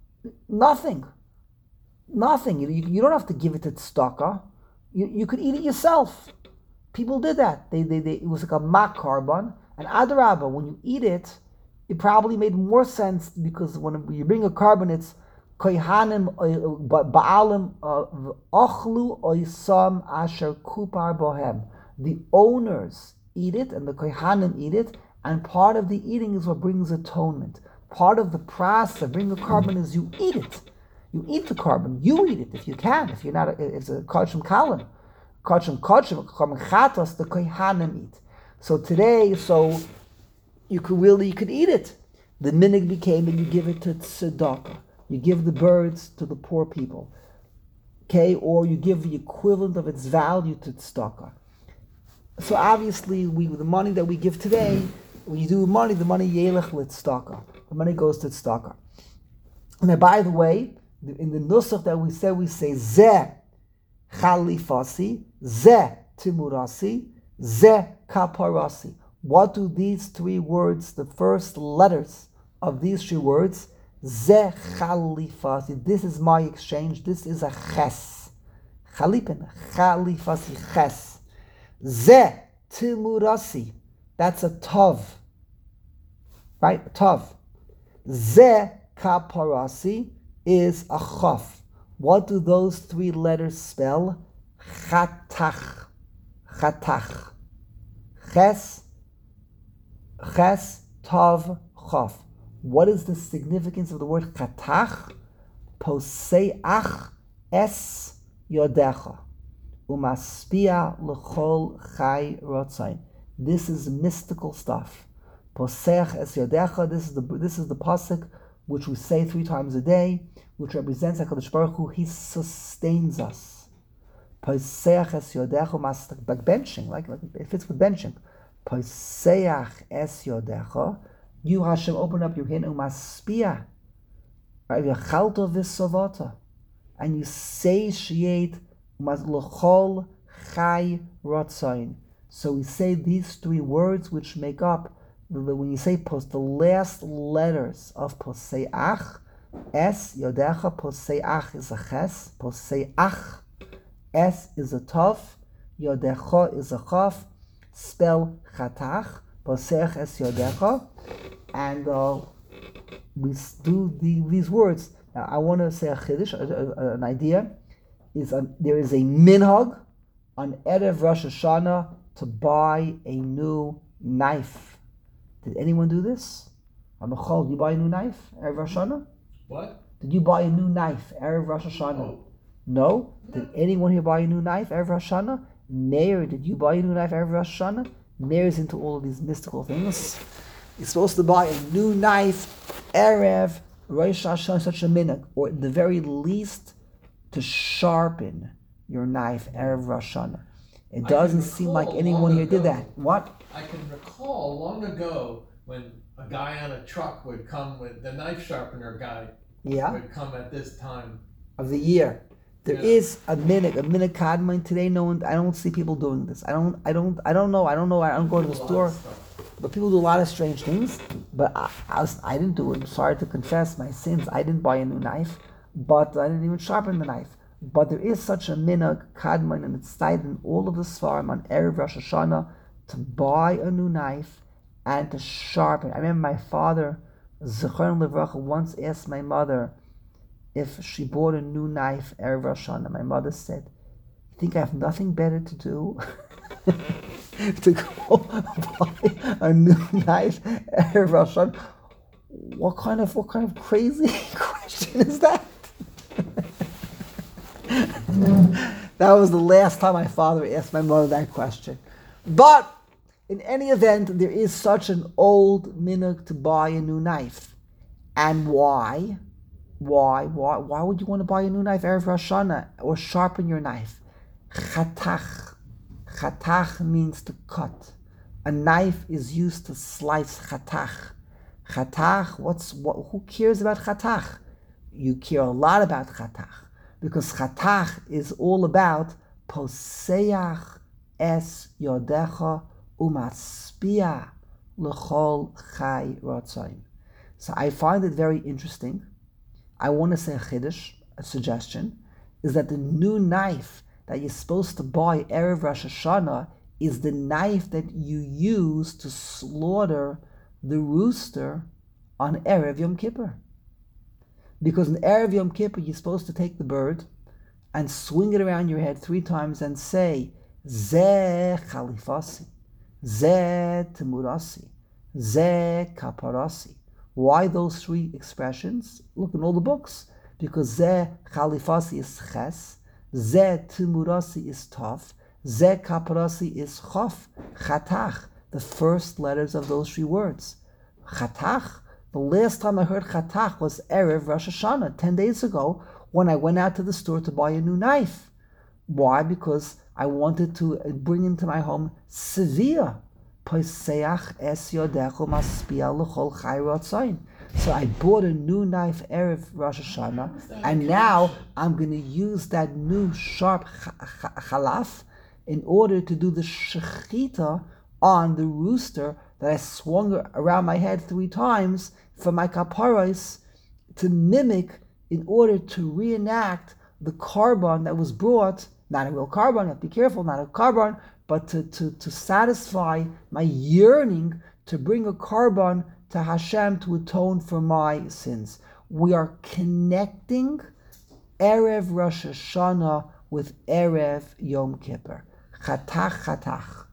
nothing, nothing. You, you don't have to give it to tzedakah. You you could eat it yourself. People did that. They they, they it was like a mak carbon. And adarabah, when you eat it, it probably made more sense, because when you bring a carbon, it's kohanim ba'alim ochlu oisam asher kupar bohem. The owners eat it, and the kohanim eat it, and part of the eating is what brings atonement. Part of the process of bringing a carbon is you eat it. You eat the carbon. You eat it if you can. If you're not, a, it's a kachim kalim, kachim kachim, kachim chatos. The kohanim eat. So today, so you could really, you could eat it. The minig became, and you give it to tzedakah. You give the birds to the poor people. Okay, or you give the equivalent of its value to tzedakah. So obviously, we the money that we give today, when you do money, the money yelech litzedakah. The money goes to tzedakah. Now, by the way, in the nusach that we say, we say zeh chalifasi, zeh timurasi, zeh kaparasi. What do these three words, the first letters of these three words, zeh chalifasi, this is my exchange, this is a ches. Chalipin, chalifasi, ches. Zeh timurasi, that's a tov. Right, a tov. Zeh kaparasi is a chaf. What do those three letters spell? Chatach. Chatach. Ches, Ches, Tav, Chaf. What is the significance of the word Chatach? Poseach es yodecha. Umaspia l'chol chai rotzain. This is mystical stuff. Poseach es yodecha. This is the this is the pasuk which we say three times a day, which represents HaKadosh Baruch Hu. He sustains us. Poseach es yodecha, like benching, like, like it fits with benching. Poseach es yodecha, you Hashem open up your hand, umaspia, right? V'chalto v'savata, and you satiate l'chol chai ratzain. So we say these three words, which make up, when you say post, the last letters of poseach, es yodecha, poseach is a ches, poseach. Es is a tov, yodecha is a chaf, spell chatach, posech es yodecha, and uh, we do the, these words. Now, I want to say a chiddush, a, a, an idea, is a, there is a minhag on Erev Rosh Hashanah to buy a new knife. Did anyone do this? Amachol, did you buy a new knife, Erev Rosh Hashanah? What? Did you buy a new knife, Erev Rosh Hashanah? No. No? Did anyone here buy a new knife, Erev Rosh Hashanah? Meir, did you buy a new knife, Erev Rosh Hashanah? Meir is into all of these mystical things. You're supposed to buy a new knife, Erev Rosh Hashanah, such a minhag, or at the very least, to sharpen your knife, Erev Rosh Hashanah. It I doesn't can seem like recall anyone long here did ago- that. What? I can recall long ago when a guy on a truck would come with the knife sharpener guy Yeah, would come at this time. of the year. There Yeah. is a minute, a minute kadmon today. No one, I don't see people doing this. I don't, I don't, I don't know. I don't know. I don't go to the A lot store. of stuff. But people do a lot of strange things. But I, I, was, I didn't do it. I'm sorry to confess my sins. I didn't buy a new knife, but I didn't even sharpen the knife. But there is such a minhag kadmon, and it's cited in all of the svarim on Erev Rosh Hashanah to buy a new knife and to sharpen. I remember my father, Zichron Livracha, once asked my mother if she bought a new knife Erev Rosh Hashanah. My mother said, "You think I have nothing better to do?" to go buy a new knife Erev Rosh Hashanah? What kind of what kind of crazy question is that? That was the last time my father asked my mother that question. But in any event, there is such an old minhag to buy a new knife. And why? Why? Why? Why would you want to buy a new knife Erev Rosh Hashanah or sharpen your knife? Chatach. Chatach means to cut. A knife is used to slice chatach. Chatach, what's what, who cares about chatach? You care a lot about chatach, because chatach is all about poseach es yodecha umaspia l'chol chai ratzayin. So I find it very interesting. I want to say a chiddush, a suggestion, is that the new knife that you're supposed to buy Erev Rosh Hashanah is the knife that you use to slaughter the rooster on Erev Yom Kippur. Because in Erev Yom Kippur, you're supposed to take the bird and swing it around your head three times and say, Zeh Chalifasi, Zeh Temurasi, Zeh Kaparasi. Why those three expressions? Look in all the books. Because Zeh Chalifasi is Ches, Zeh Temurasi is Tov, Zeh Kaparasi is Chof, Chatach, the first letters of those three words. Chatach, the last time I heard Chatach was Erev Rosh Hashanah, ten days ago, when I went out to the store to buy a new knife. Why? Because I wanted to bring into my home Sevilla. Poseach es yodecho maspia l'chol chai ratzayin. So I bought a new knife Erev Rosh Hashanah, and now I'm going to use that new sharp chalaf in order to do the shechita on the rooster that I swung around my head three times for my kaparos, to mimic, in order to reenact the carbon that was brought, not a real carbon, you have to be careful, not a carbon, but to, to, to satisfy my yearning to bring a carbon to Hashem to atone for my sins. We are connecting Erev Rosh Hashanah with Erev Yom Kippur. Chatach, chatach.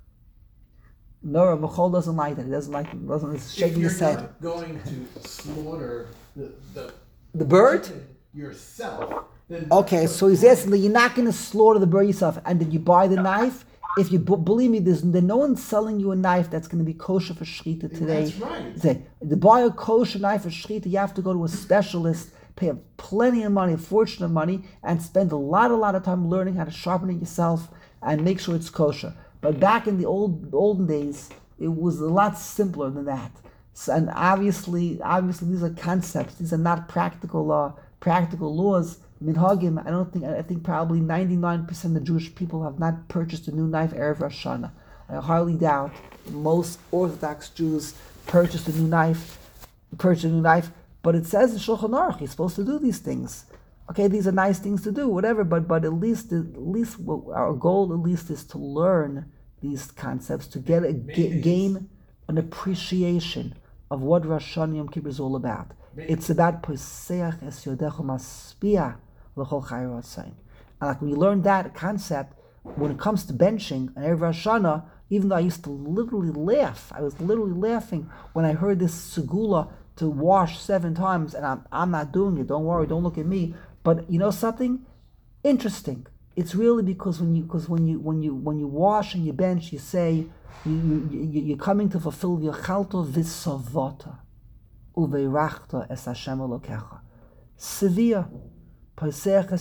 No, Michal doesn't like that. He doesn't like it. Doesn't, he's shaking If his you're head. not going to slaughter the, the, The bird? chicken yourself, then Okay, so he's asking that you're not going to slaughter the bird yourself. And did you buy the knife? If you b- believe me, there's, there's no one selling you a knife that's going to be kosher for shechita today. That's right. Say, to buy a kosher knife for shechita, you have to go to a specialist, pay plenty of money, a fortune of money, and spend a lot, a lot of time learning how to sharpen it yourself and make sure it's kosher. But back in the old olden days, it was a lot simpler than that. So, and obviously, obviously, these are concepts. These are not practical, uh, practical laws. Minhagim, I don't think. I think probably ninety-nine percent of the Jewish people have not purchased a new knife Erev Rosh Hashanah. I highly doubt most Orthodox Jews purchased a new knife, purchased a new knife. But it says in Shulchan Aruch you're supposed to do these things. Okay, these are nice things to do, whatever. But but at least at least what our goal at least is to learn these concepts, to get a ga- gain an appreciation of what Rosh Hashanah Yom Kippur is all about. It's about Poseach es yodecho maspia l'chol chai ratzayin. And like when you learn that concept, when it comes to benching on Erev Rosh Hashanah, even though I used to literally laugh. I was literally laughing when I heard this segula to wash seven times, and I'm I'm not doing it. Don't worry, don't look at me. But you know something? Interesting. It's really because when you because when you when you when you wash and you bench, you say you, you, you're coming to fulfill your chalto v'savota uveirachta es Hashem Elokecha. Severe. When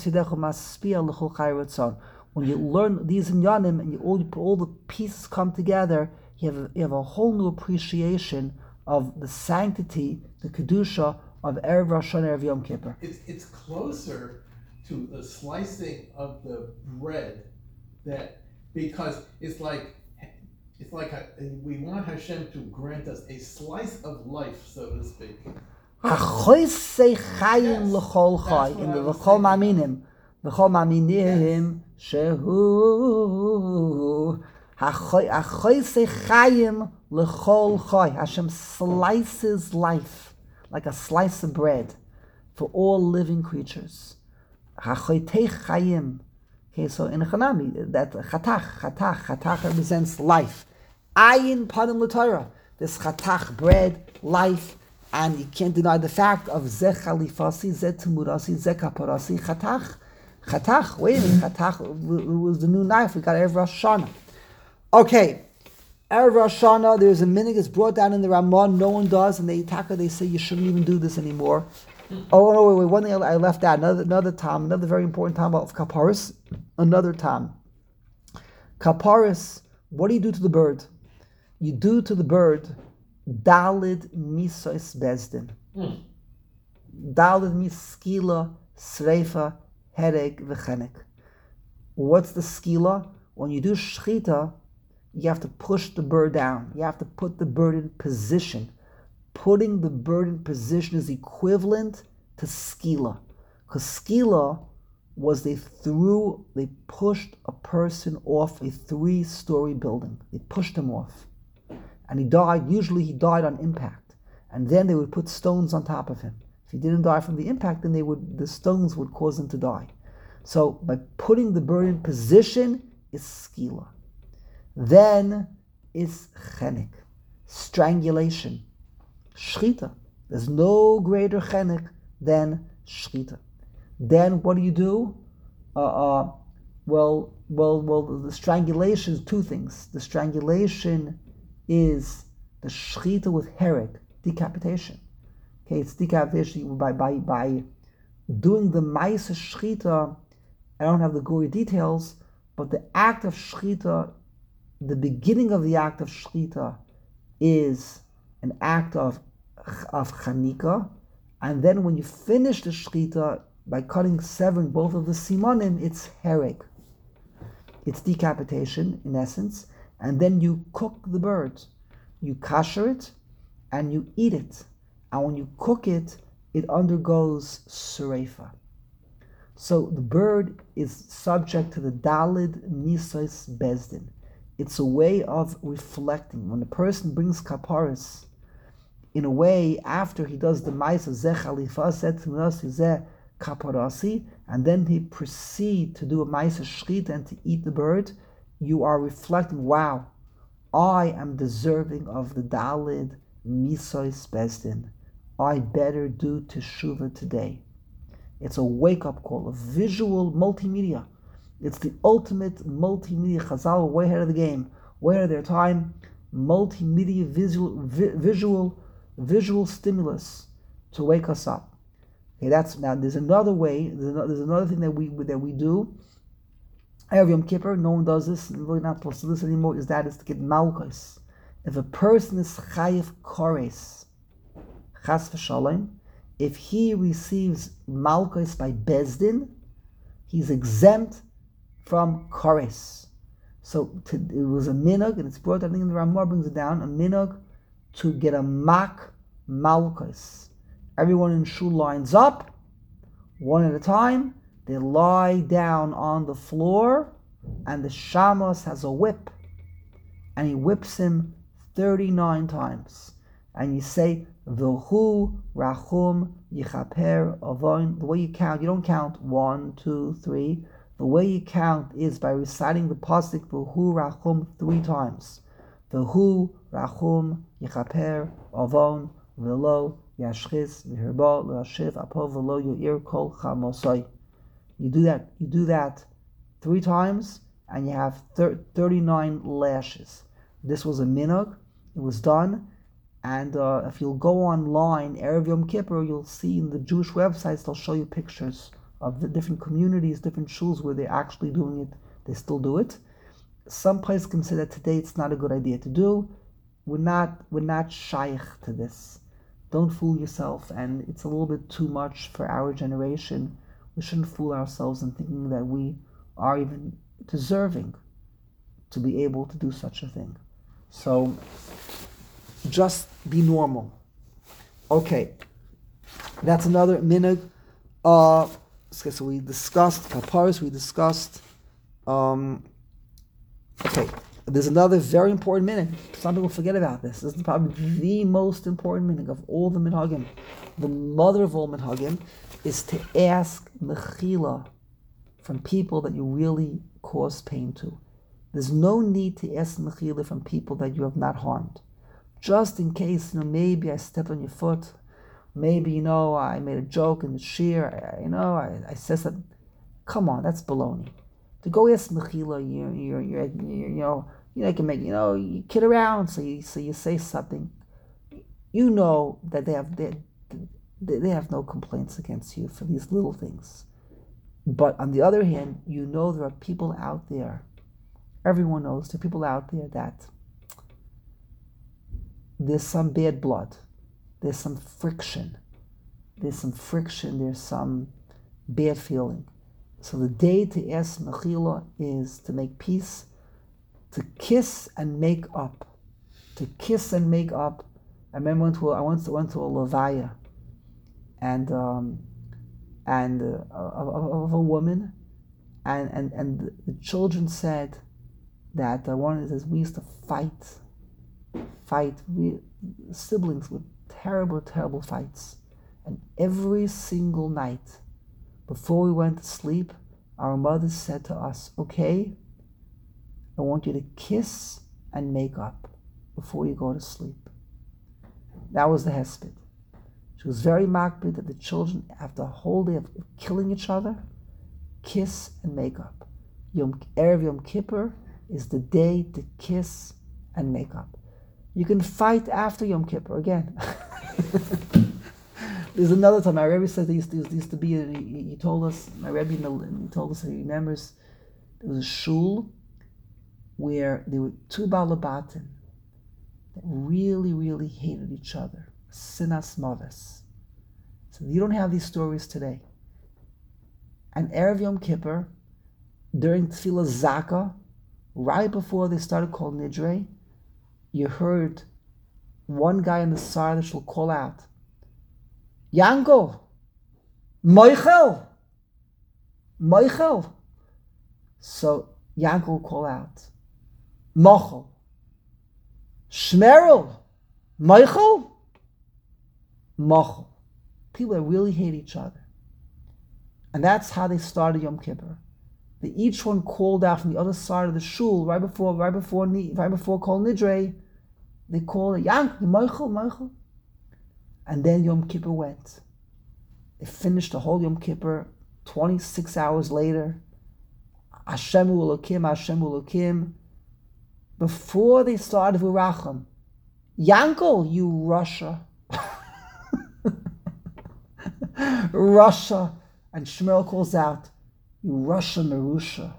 you learn these inyanim and you all, all the pieces come together, you have, a, you have a whole new appreciation of the sanctity, the kedusha of Erev Rosh Hashanah, Erev Yom Kippur. It's, it's closer to the slicing of the bread that because it's like it's like a, we want Hashem to grant us a slice of life, so to speak. Achoisei chayim l'chol chay in the l'chol maminim, l'chol maminim shehu. Achoisei chayim l'chol chay. Hashem slices life like a slice of bread for all living creatures. Achoitei chayim. Okay, so in Chanami, that chatach, chatach, chatach represents life. Ayin panim l'Torah. This chatach bread, life. And you can't deny the fact of Zeh Chalifasi, Zeh Tumurasi, Zeh Kaparasi, Chatach. Chatach, wait a minute, Chatach was the new knife. We got Erev Rosh Hashanah. Okay, Erev Rosh Hashanah, there's a minhag that's brought down in the Ramon, no one does, and the Itaka, they say you shouldn't even do this anymore. Oh, no, wait, wait, one thing I left out, another another time, another very important time of Kaparis, another time. Kaparis, what do you do to the bird? You do to the bird Dalid misos bezdin. Mm. Dalid miskila, sreifa, hereg, v'chenek. What's the skila? When you do shchita, you have to push the bird down. You have to put the bird in position. Putting the bird in position is equivalent to skila. Because skila was they threw, they pushed a person off a three-story building. They pushed him off. And he died, usually he died on impact. And then they would put stones on top of him. If he didn't die from the impact, then they would the stones would cause him to die. So by putting the bird in position is skila. Then is chenek, strangulation, shchita. There's no greater chenek than shchita. Then what do you do? Uh, uh, well, well, well. The strangulation is two things. The strangulation is the shchita with hereg, decapitation. Okay, it's decapitation by by by doing the ma'aseh shchita. I don't have the gory details, but the act of shchita, the beginning of the act of shchita, is an act of of chanika, and then when you finish the shchita by cutting, severing both of the simonim, it's hereg. It's decapitation in essence. And then you cook the bird. You kasher it, and you eat it. And when you cook it, it undergoes surefa. So the bird is subject to the Dalid Misos Bezdin. It's a way of reflecting. When a person brings kaparis, in a way, after he does the mais of Zeh Chalifa, Zeh Tumurasi, Zeh Kaparasi, and then he proceed to do a mais of shchita and to eat the bird, you are reflecting, wow, I am deserving of the Dalid Misos Bezdin. I better do Teshuvah today. It's a wake-up call, a visual multimedia. It's the ultimate multimedia. Chazal way ahead of the game, way ahead of their time. Multimedia, visual, vi- visual, visual stimulus to wake us up. Okay, that's now. There's another way. There's another, there's another thing that we that we do. Erev Yom Kippur, no one does this, and really not supposed to do this anymore, is that is to get malchus. If a person is chayiv kores, chas v'shalom, if he receives malchus by bezdin, he's exempt from kores. So to, it was a minhag, and it's brought, I think the Ramah brings it down, a minhag to get a mak malchus. Everyone in shul lines up, one at a time. They lie down on the floor, and the shamos has a whip, and he whips him thirty-nine times. And you say, V'hu rachum yichaper avon. The way you count, you don't count one, two, three. The way you count is by reciting the pasuk V'hu Rachum three times. V'hu Rachum Yichaper Avon V'lo Yashchis V'hirba L'Hashiv Apo V'lo Yo'ir Kol Chamosai. You do that. You do that three times, and you have thir- thirty-nine lashes. This was a minhag. It was done, and uh, if you'll go online, Erev Yom Kippur, you'll see in the Jewish websites they'll show you pictures of the different communities, different shuls where they're actually doing it. They still do it. Some places consider that today it's not a good idea to do. We're not we're not shaykh to this. Don't fool yourself, and it's a little bit too much for our generation. We shouldn't fool ourselves in thinking that we are even deserving to be able to do such a thing. So just be normal. Okay, that's another minhag. Uh, okay, so we discussed kaparos, we discussed. Um, okay, there's another very important minhag. Some people forget about this. This is probably the most important minhag of all the minhagim. The mother of all minhagim is to ask mechila from people that you really cause pain to. There's no need to ask mechila from people that you have not harmed. Just in case, you know, maybe I stepped on your foot, maybe, you know, I made a joke in the shir, I, you know, I, I said something. Come on, that's baloney. To go ask mechila, you you you you know, you know, you can make, you know, you kid around, so you so you say something. You know that they have they, they have no complaints against you for these little things. But on the other hand, you know there are people out there, everyone knows there are people out there that there's some bad blood, there's some friction, there's some friction, there's some bad feeling. So the day to ask mechila is to make peace, to kiss and make up, to kiss and make up. I remember went to a, I once went to a levaya, and um, and uh, of, of a woman, and, and, and the children said that uh, one says we used to fight, fight, we, siblings with terrible, terrible fights, and every single night, before we went to sleep, our mother said to us, okay, I want you to kiss and make up before you go to sleep. That was the hesped. She was very makbid that the children, after a whole day of killing each other, kiss and make up. Yom, Erev Yom Kippur is the day to kiss and make up. You can fight after Yom Kippur again. There's another time, my Rebbe said there used to, there used to be, a, he, he told us, my Rebbe he told us, he remembers, there was a shul where there were two balabatim that really, really hated each other. Sinas Mavis. So you don't have these stories today. And Erev Yom Kippur, during Tefillah Zaka, right before they started Kol Nidre, you heard one guy on the side of the shul call out, Yankel, Michael, Michael. So Yankel will call out, Mochel, Shmerel, Michael, Mochel. People that really hate each other. And that's how they started Yom Kippur. They each one called out from the other side of the shul right before, right before, right before Kol Nidre. They called it Yankel, Michael, Michael. And then Yom Kippur went. They finished the whole Yom Kippur. twenty-six hours later, Hashem Elokim, Hashem Elokim. Before they started V'racham, Yankel, you Russia. Russia. And Shmuel calls out, you Russia Marusha.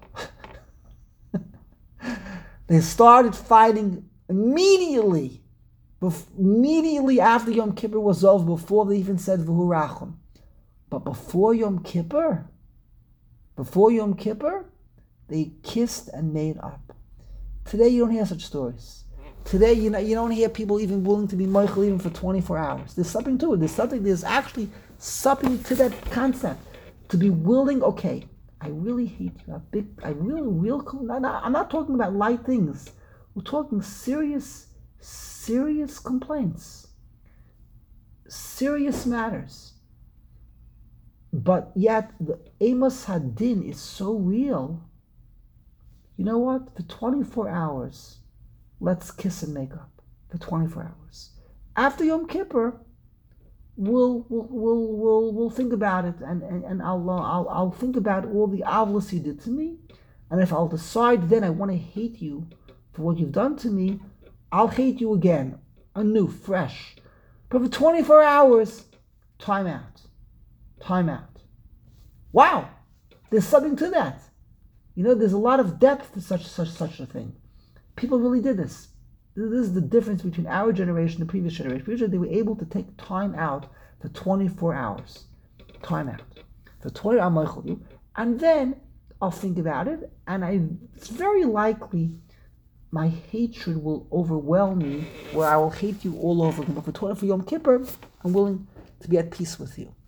They started fighting immediately, bef- immediately after Yom Kippur was over, before they even said V'hu Racham. But before Yom Kippur, before Yom Kippur, they kissed and made up. Today you don't hear such stories. Today you know, you don't hear people even willing to be Michael even for twenty-four hours. There's something to it. There's something, there's actually something to that concept. To be willing, okay, I really hate you. I big, I really, real. I'm not, I'm not talking about light things. We're talking serious, serious complaints, serious matters. but yet the Amos Hadin is so real. You know what? For twenty-four hours, let's kiss and make up. For twenty-four hours. After Yom Kippur, we'll we'll we'll we'll, we'll think about it, and, and, and I'll, uh, I'll I'll think about all the avlos you did to me, and if I'll decide then I want to hate you for what you've done to me, I'll hate you again, anew, fresh. But for twenty-four hours, time out, time out. Wow, there's something to that. You know, there's a lot of depth to such such such a thing. People really did this. This is the difference between our generation and the previous generation. Previous generation, they were able to take time out for twenty-four hours. Time out. For twenty hours, and then I'll think about it, and I it's very likely my hatred will overwhelm me, where I will hate you all over again. But for twenty for Yom Kippur, I'm willing to be at peace with you.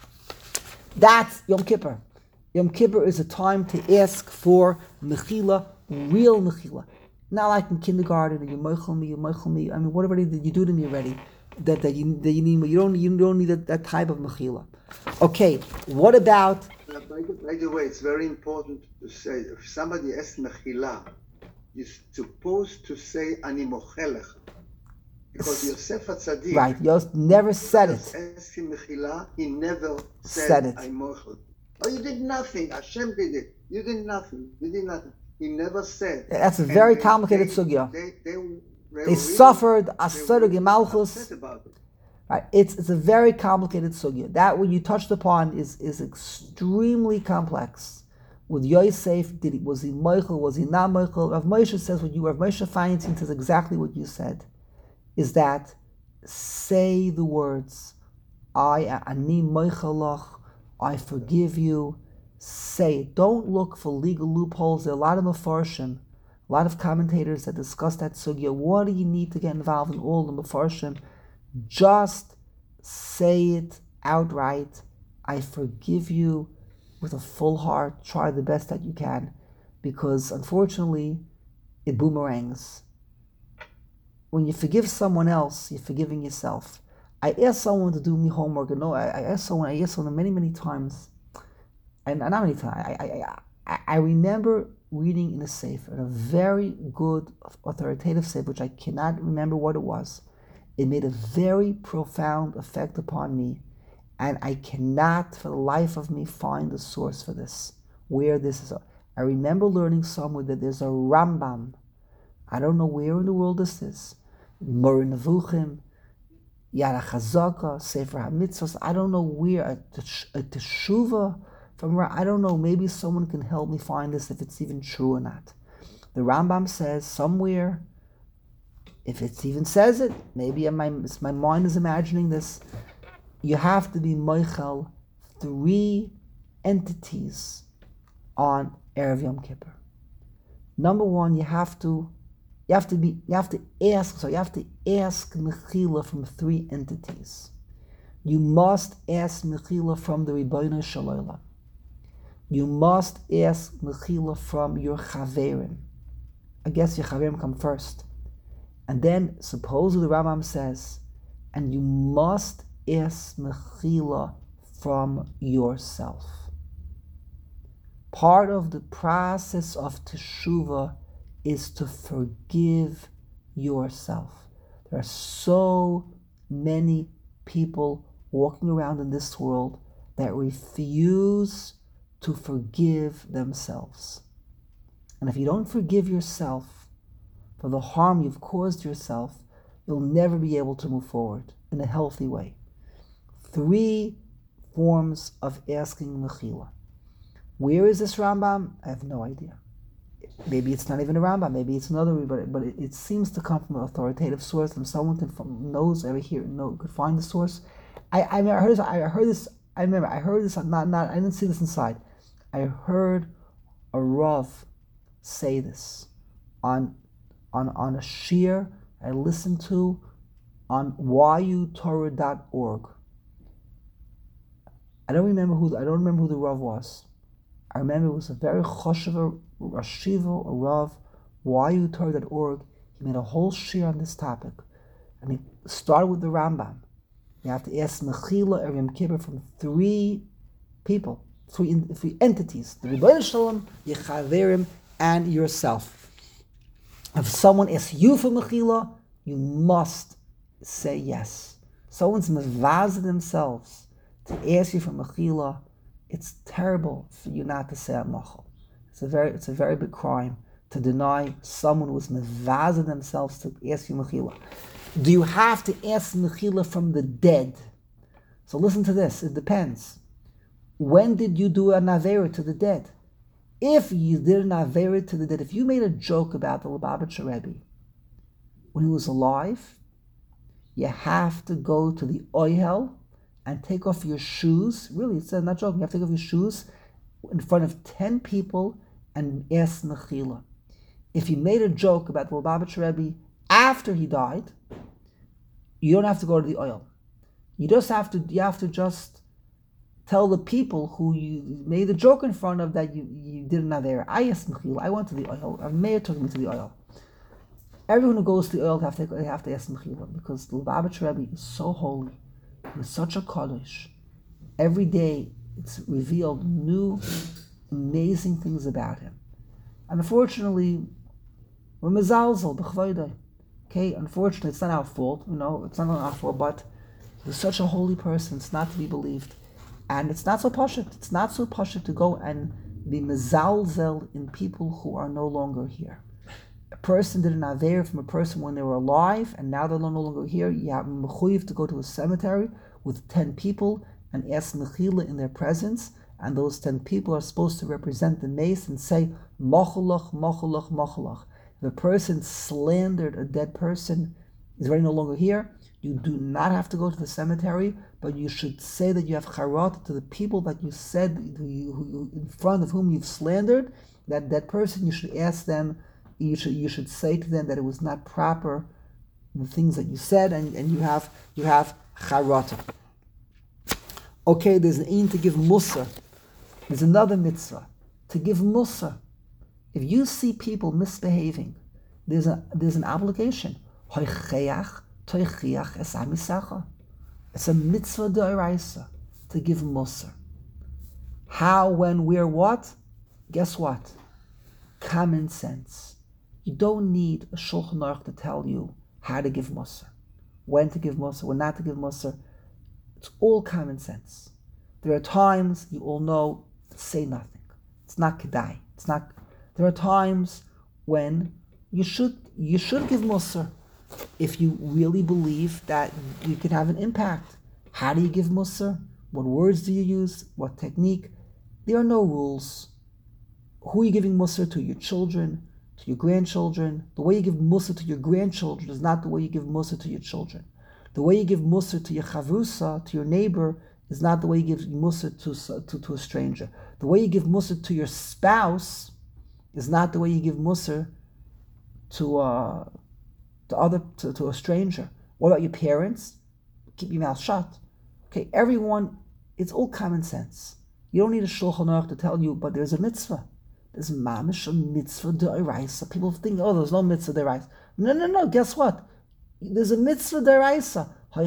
That's Yom Kippur. Yom Kippur is a time to ask for mechila, real mechila. Not like in kindergarten, you mochel me, you mochel me. I mean, whatever did you do to me already, that, that you that you need, you don't you don't need that, that type of mechila. Okay, what about? Uh, by, the, by the way, it's very important to say if somebody asks mechila, you're supposed to say ani mochelech, because Yosef HaTzadik, right, Yosef never said it. Asked him mechila, he never said, said it. I mochel. Oh, you did nothing. Hashem did it. You did nothing. You did nothing. He never said. That's a And very they- complicated they, sugya. They, they, they, They really- suffered they asar really gemalchus. upset about it. Right, it's it's a very complicated sugya. That what you touched upon is is extremely complex. With Yosef, did he, was he mochel? Was he not mochel? Rav Moshe says what you. Rav Moshe Feinstein says exactly what you said. Is that say the words, I ani moichelach, I forgive you. Say it. Don't look for legal loopholes. There are a lot of mafarshim, a lot of commentators that discuss that sugya. What do you need to get involved in all the mafarshim? Just say it outright. I forgive you with a full heart. Try the best that you can, because unfortunately, it boomerangs. When you forgive someone else, you're forgiving yourself. I asked someone to do me homework, and no, I, I asked someone. I asked someone many, many times. And not many times. I, I, I, I remember reading in a sefer, a very good authoritative sefer, which I cannot remember what it was. It made a very profound effect upon me, and I cannot, for the life of me, find the source for this. Where this is. I remember learning somewhere that there's a Rambam. I don't know where in the world this is. Moreh Nevuchim, Yad HaChazaka, Sefer HaMitzvos. I don't know where a, a teshuva. From where I don't know, maybe someone can help me find this if it's even true or not. The Rambam says somewhere, if it even says it, maybe my my mind is imagining this. You have to be moichel three entities on Erev Yom Kippur. Number one, you have to you have to be you have to ask. So you have to ask mechila from three entities. You must ask mechila from the Ribbono Shel Olam. You must ask mechila from your chaverim. I guess your chaverim come first. And then, supposedly the Rambam says, and you must ask mechila from yourself. Part of the process of teshuvah is to forgive yourself. There are so many people walking around in this world that refuse to forgive themselves. And if you don't forgive yourself for the harm you've caused yourself, you'll never be able to move forward in a healthy way. Three forms of asking mechila. Where is this Rambam? I have no idea. Maybe it's not even a Rambam. Maybe it's another, but but it, it seems to come from an authoritative source, and someone can knows ever hear know could find the source. I I, mean, I heard this. I heard this. I remember. I heard this. Not not. I didn't see this inside. I heard a Rav say this on on on a shir I listened to on y u torah dot org. I don't remember who I don't remember who the Rav was. I remember it was a very choshev Rashiva, a Rav, y u torah dot org. He made a whole shir on this topic, and he started with the Rambam. You have to ask mechila Erev Yom Kippur from three people, three, three entities, the Rebbeinu Shalom, your Chaverim, and yourself. If someone asks you for Mechila, you must say yes. Someone's mevazed themselves to ask you for Mechila, it's terrible for you not to say Machal. It's a very, it's a very big crime to deny someone who is mevazed themselves to ask you Mechila. Do you have to ask Mechila from the dead? So listen to this, it depends. When did you do a Navera to the dead? If you did an Avera to the dead, if you made a joke about the Lubavitcher Rebbe when he was alive, you have to go to the Oyhel and take off your shoes. Really, it's not joking. You have to take off your shoes in front of ten people and ask Mechila. If you made a joke about the Lubavitcher Rebbe after he died, you don't have to go to the Oyhel. You just have to. You have to just tell the people who you made a joke in front of that you, you did not there. I asked Mechila, I went to the Oyhel. A mayor took me to the Oyhel. Everyone who goes to the Oyhel have to, they have to ask Mechila because the Lubavitcher Rebbe is so holy. He's such a Kaddish. Every day it's revealed new, amazing things about him. And unfortunately, we're mezalzel, b'chvoidei. Okay, unfortunately, it's not our fault. You know, it's not our fault, but he's such a holy person. It's not to be believed. And it's not so pashut. It's not so pashut to go and be mezalzel in people who are no longer here. A person did an aver from a person when they were alive, and now they're no longer here. You have mechuyev to go to a cemetery with ten people and ask mechila in their presence, and those ten people are supposed to represent the mace and say machalach, machalach, machalach. If a person slandered a dead person, is already no longer here. You do not have to go to the cemetery, but you should say that you have charat to the people that you said, who, in front of whom you've slandered, that that person, you should ask them, you should you should say to them that it was not proper, the things that you said, and, and you have you have charat. Okay, there's an aim to give mussar. There's another mitzvah, to give mussar. If you see people misbehaving, there's a there's an obligation. It's a mitzvah d'oraisa to give mussar. How, when, where, what? Guess what? Common sense. You don't need a Shulchan Aruch to tell you how to give mussar, when to give mussar, when not to give mussar. It's all common sense. There are times you all know, say nothing. It's not kedai. It's not. There are times when you should you should give mussar. If you really believe that you can have an impact. How do you give mussar? What words do you use? What technique? There are no rules. Who are you giving mussar to? Your children, to your grandchildren? The way you give mussar to your grandchildren is not the way you give mussar to your children. The way you give mussar to your chavrusa, to your neighbor, is not the way you give mussar to, to, to a stranger. The way you give mussar to your spouse is not the way you give mussar to uh, to other to, to a stranger. What about your parents? Keep your mouth shut. Okay, everyone, it's all common sense. You don't need a Shulchan Aruch to tell you, but there's a mitzvah. There's mamish a mitzvah d'oraisa. People think, oh, there's no mitzvah d'oraisa. No, no, no. Guess what? There's a mitzvah d'oraisa.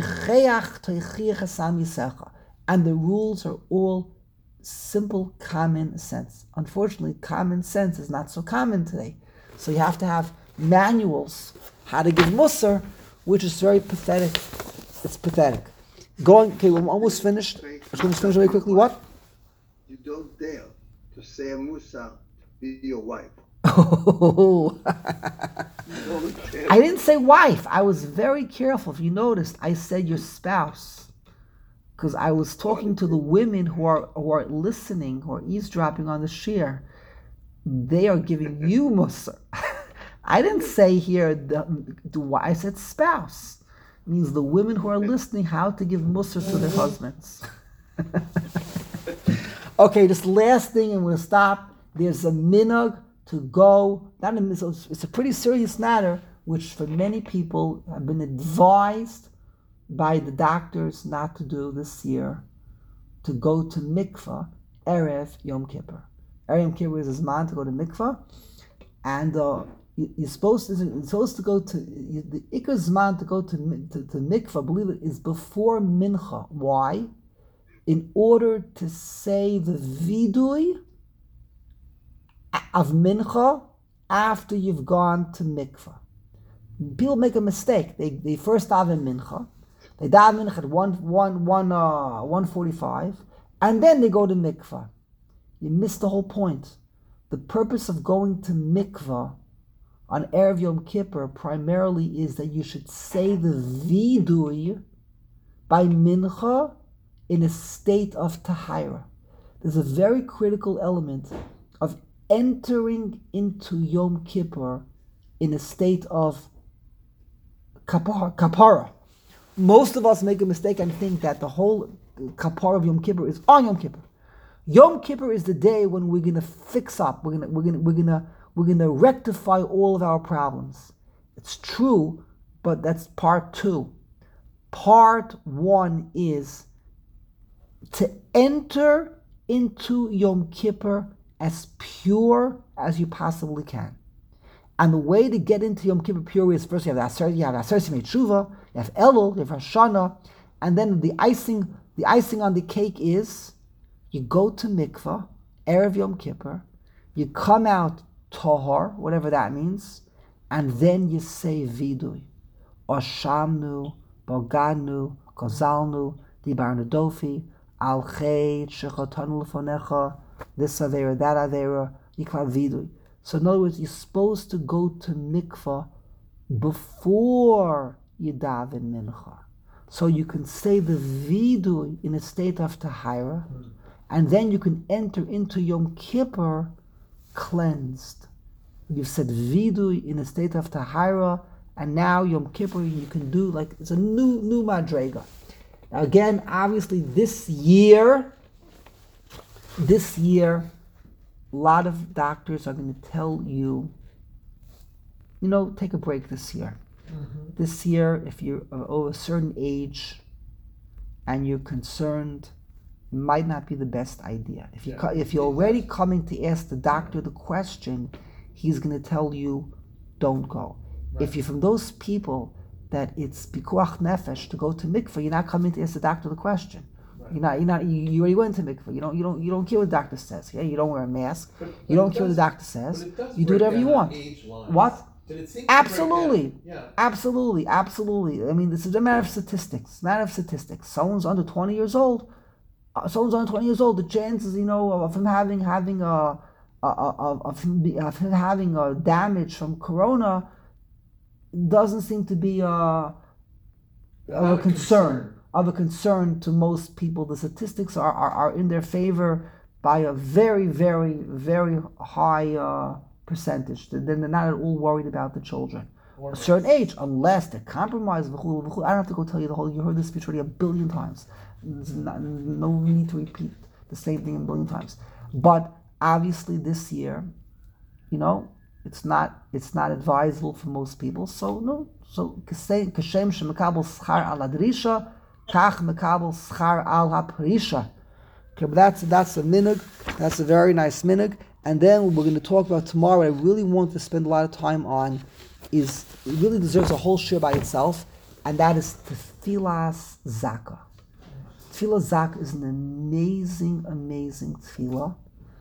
And the rules are all simple common sense. Unfortunately, common sense is not so common today. So you have to have manuals how to give mussar, which is very pathetic. It's pathetic. Going, okay, we're almost finished. Let's go finish very quickly. What? You don't dare to say a mussar to your wife. Oh. You don't dare. I didn't say wife. I was very careful. If you noticed, I said your spouse. Because I was talking to the women who are who are listening, who are eavesdropping on the shir. They are giving you mussar. I didn't say here the, the I said spouse. It means the women who are listening how to give mussar to their husbands. Okay, this last thing, and we'll stop. There's a minhag to go. Not a, it's a pretty serious matter, which for many people have been advised by the doctors not to do this year, to go to mikvah erev Yom Kippur. Erev Yom Kippur is his man to go to mikvah, and uh, you're supposed to you're supposed to go to the ikar zman to go to to, to mikvah. I believe it is before mincha. Why? in order to say the vidui of mincha after you've gone to mikvah. People make a mistake. They they first daven mincha, they daven mincha at one one one uh one forty five, and then they go to mikvah. You missed the whole point. The purpose of going to mikvah on Erev Yom Kippur primarily is that you should say the vidui by mincha in a state of tahira. There's a very critical element of entering into Yom Kippur in a state of kapara. kapara. Most of us make a mistake and think that the whole kapara of Yom Kippur is on Yom Kippur. Yom Kippur is the day when we're gonna fix up. We're gonna we're gonna we're gonna we're gonna rectify all of our problems. It's true, but that's part two. Part one is to enter into Yom Kippur as pure as you possibly can. And the way to get into Yom Kippur pure is first you have the Aser, you have Aser Simei Tshuva, you have Elul, you have Rosh Hashanah, and then the icing, the icing on the cake is you go to mikvah, Erev Yom Kippur, you come out Tohar, whatever that means, and then you say Vidui. Oshamnu, Boganu, Kozalnu, Dibarnu Dofi, Al Chet, Shechotanu Lefonecha, this Avera, that Avera, Yikra Vidui. So in other words, you're supposed to go to mikvah before you daven mincha. So you can say the vidui in a state of tahira, mm. and then you can enter into Yom Kippur cleansed. You've said vidui in a state of tahira, and now Yom Kippur you can do like, it's a new, new madrega. Now again, obviously this year, this year, a lot of doctors are going to tell you, you know, take a break this year. Mm-hmm. This year, if you're over a certain age and you're concerned, it might not be the best idea. If, you, yeah. if you're already coming to ask the doctor the question, he's going to tell you, don't go. Right. If you're from those people that it's pikuach nefesh to go to mikveh, you're not coming to ask the doctor the question. You're not. You're not. You, you already went to mikveh. You don't. You don't. You don't care what the doctor says. Yeah. You don't wear a mask. But, but you don't care what the doctor says. You do whatever you want. What? Absolutely. Yeah. Absolutely. Absolutely. I mean, this is a matter of statistics. Matter of statistics. Someone's under twenty years old. Uh, someone's under twenty years old. The chances, you know, of him having having a, a, a of, him, of him having a damage from corona doesn't seem to be a, a, a concern. concern. Of a concern to most people. The statistics are, are, are in their favor by a very, very, very high uh, percentage. Then they're not at all worried about the children. Or a certain age, unless they're compromised. I don't have to go tell you the whole, you heard this speech already a billion times. There's not, no need to repeat the same thing a billion times. But obviously this year, you know, it's not it's not advisable for most people. So no, so kashem shemekabel schar al adrisha, Kach mekabel schar al haparisha. Okay, but that's that's a minhag. That's a very nice minhag. And then what we're going to talk about tomorrow, I really want to spend a lot of time on, is it really deserves a whole shir by itself, and that is Tefillas Zaka. Tefillah Zaka is an amazing, amazing tefillah,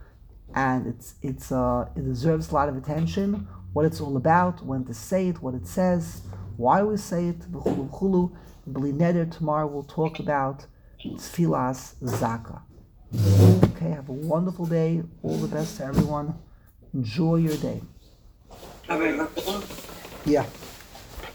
and it's it's uh it deserves a lot of attention. What it's all about, when to say it, what it says, why we say it. V'chulu v'chulu. B'li neder, tomorrow we'll talk about Tefillas Zaka. Okay, have a wonderful day. All the best to everyone. Enjoy your day. Yeah.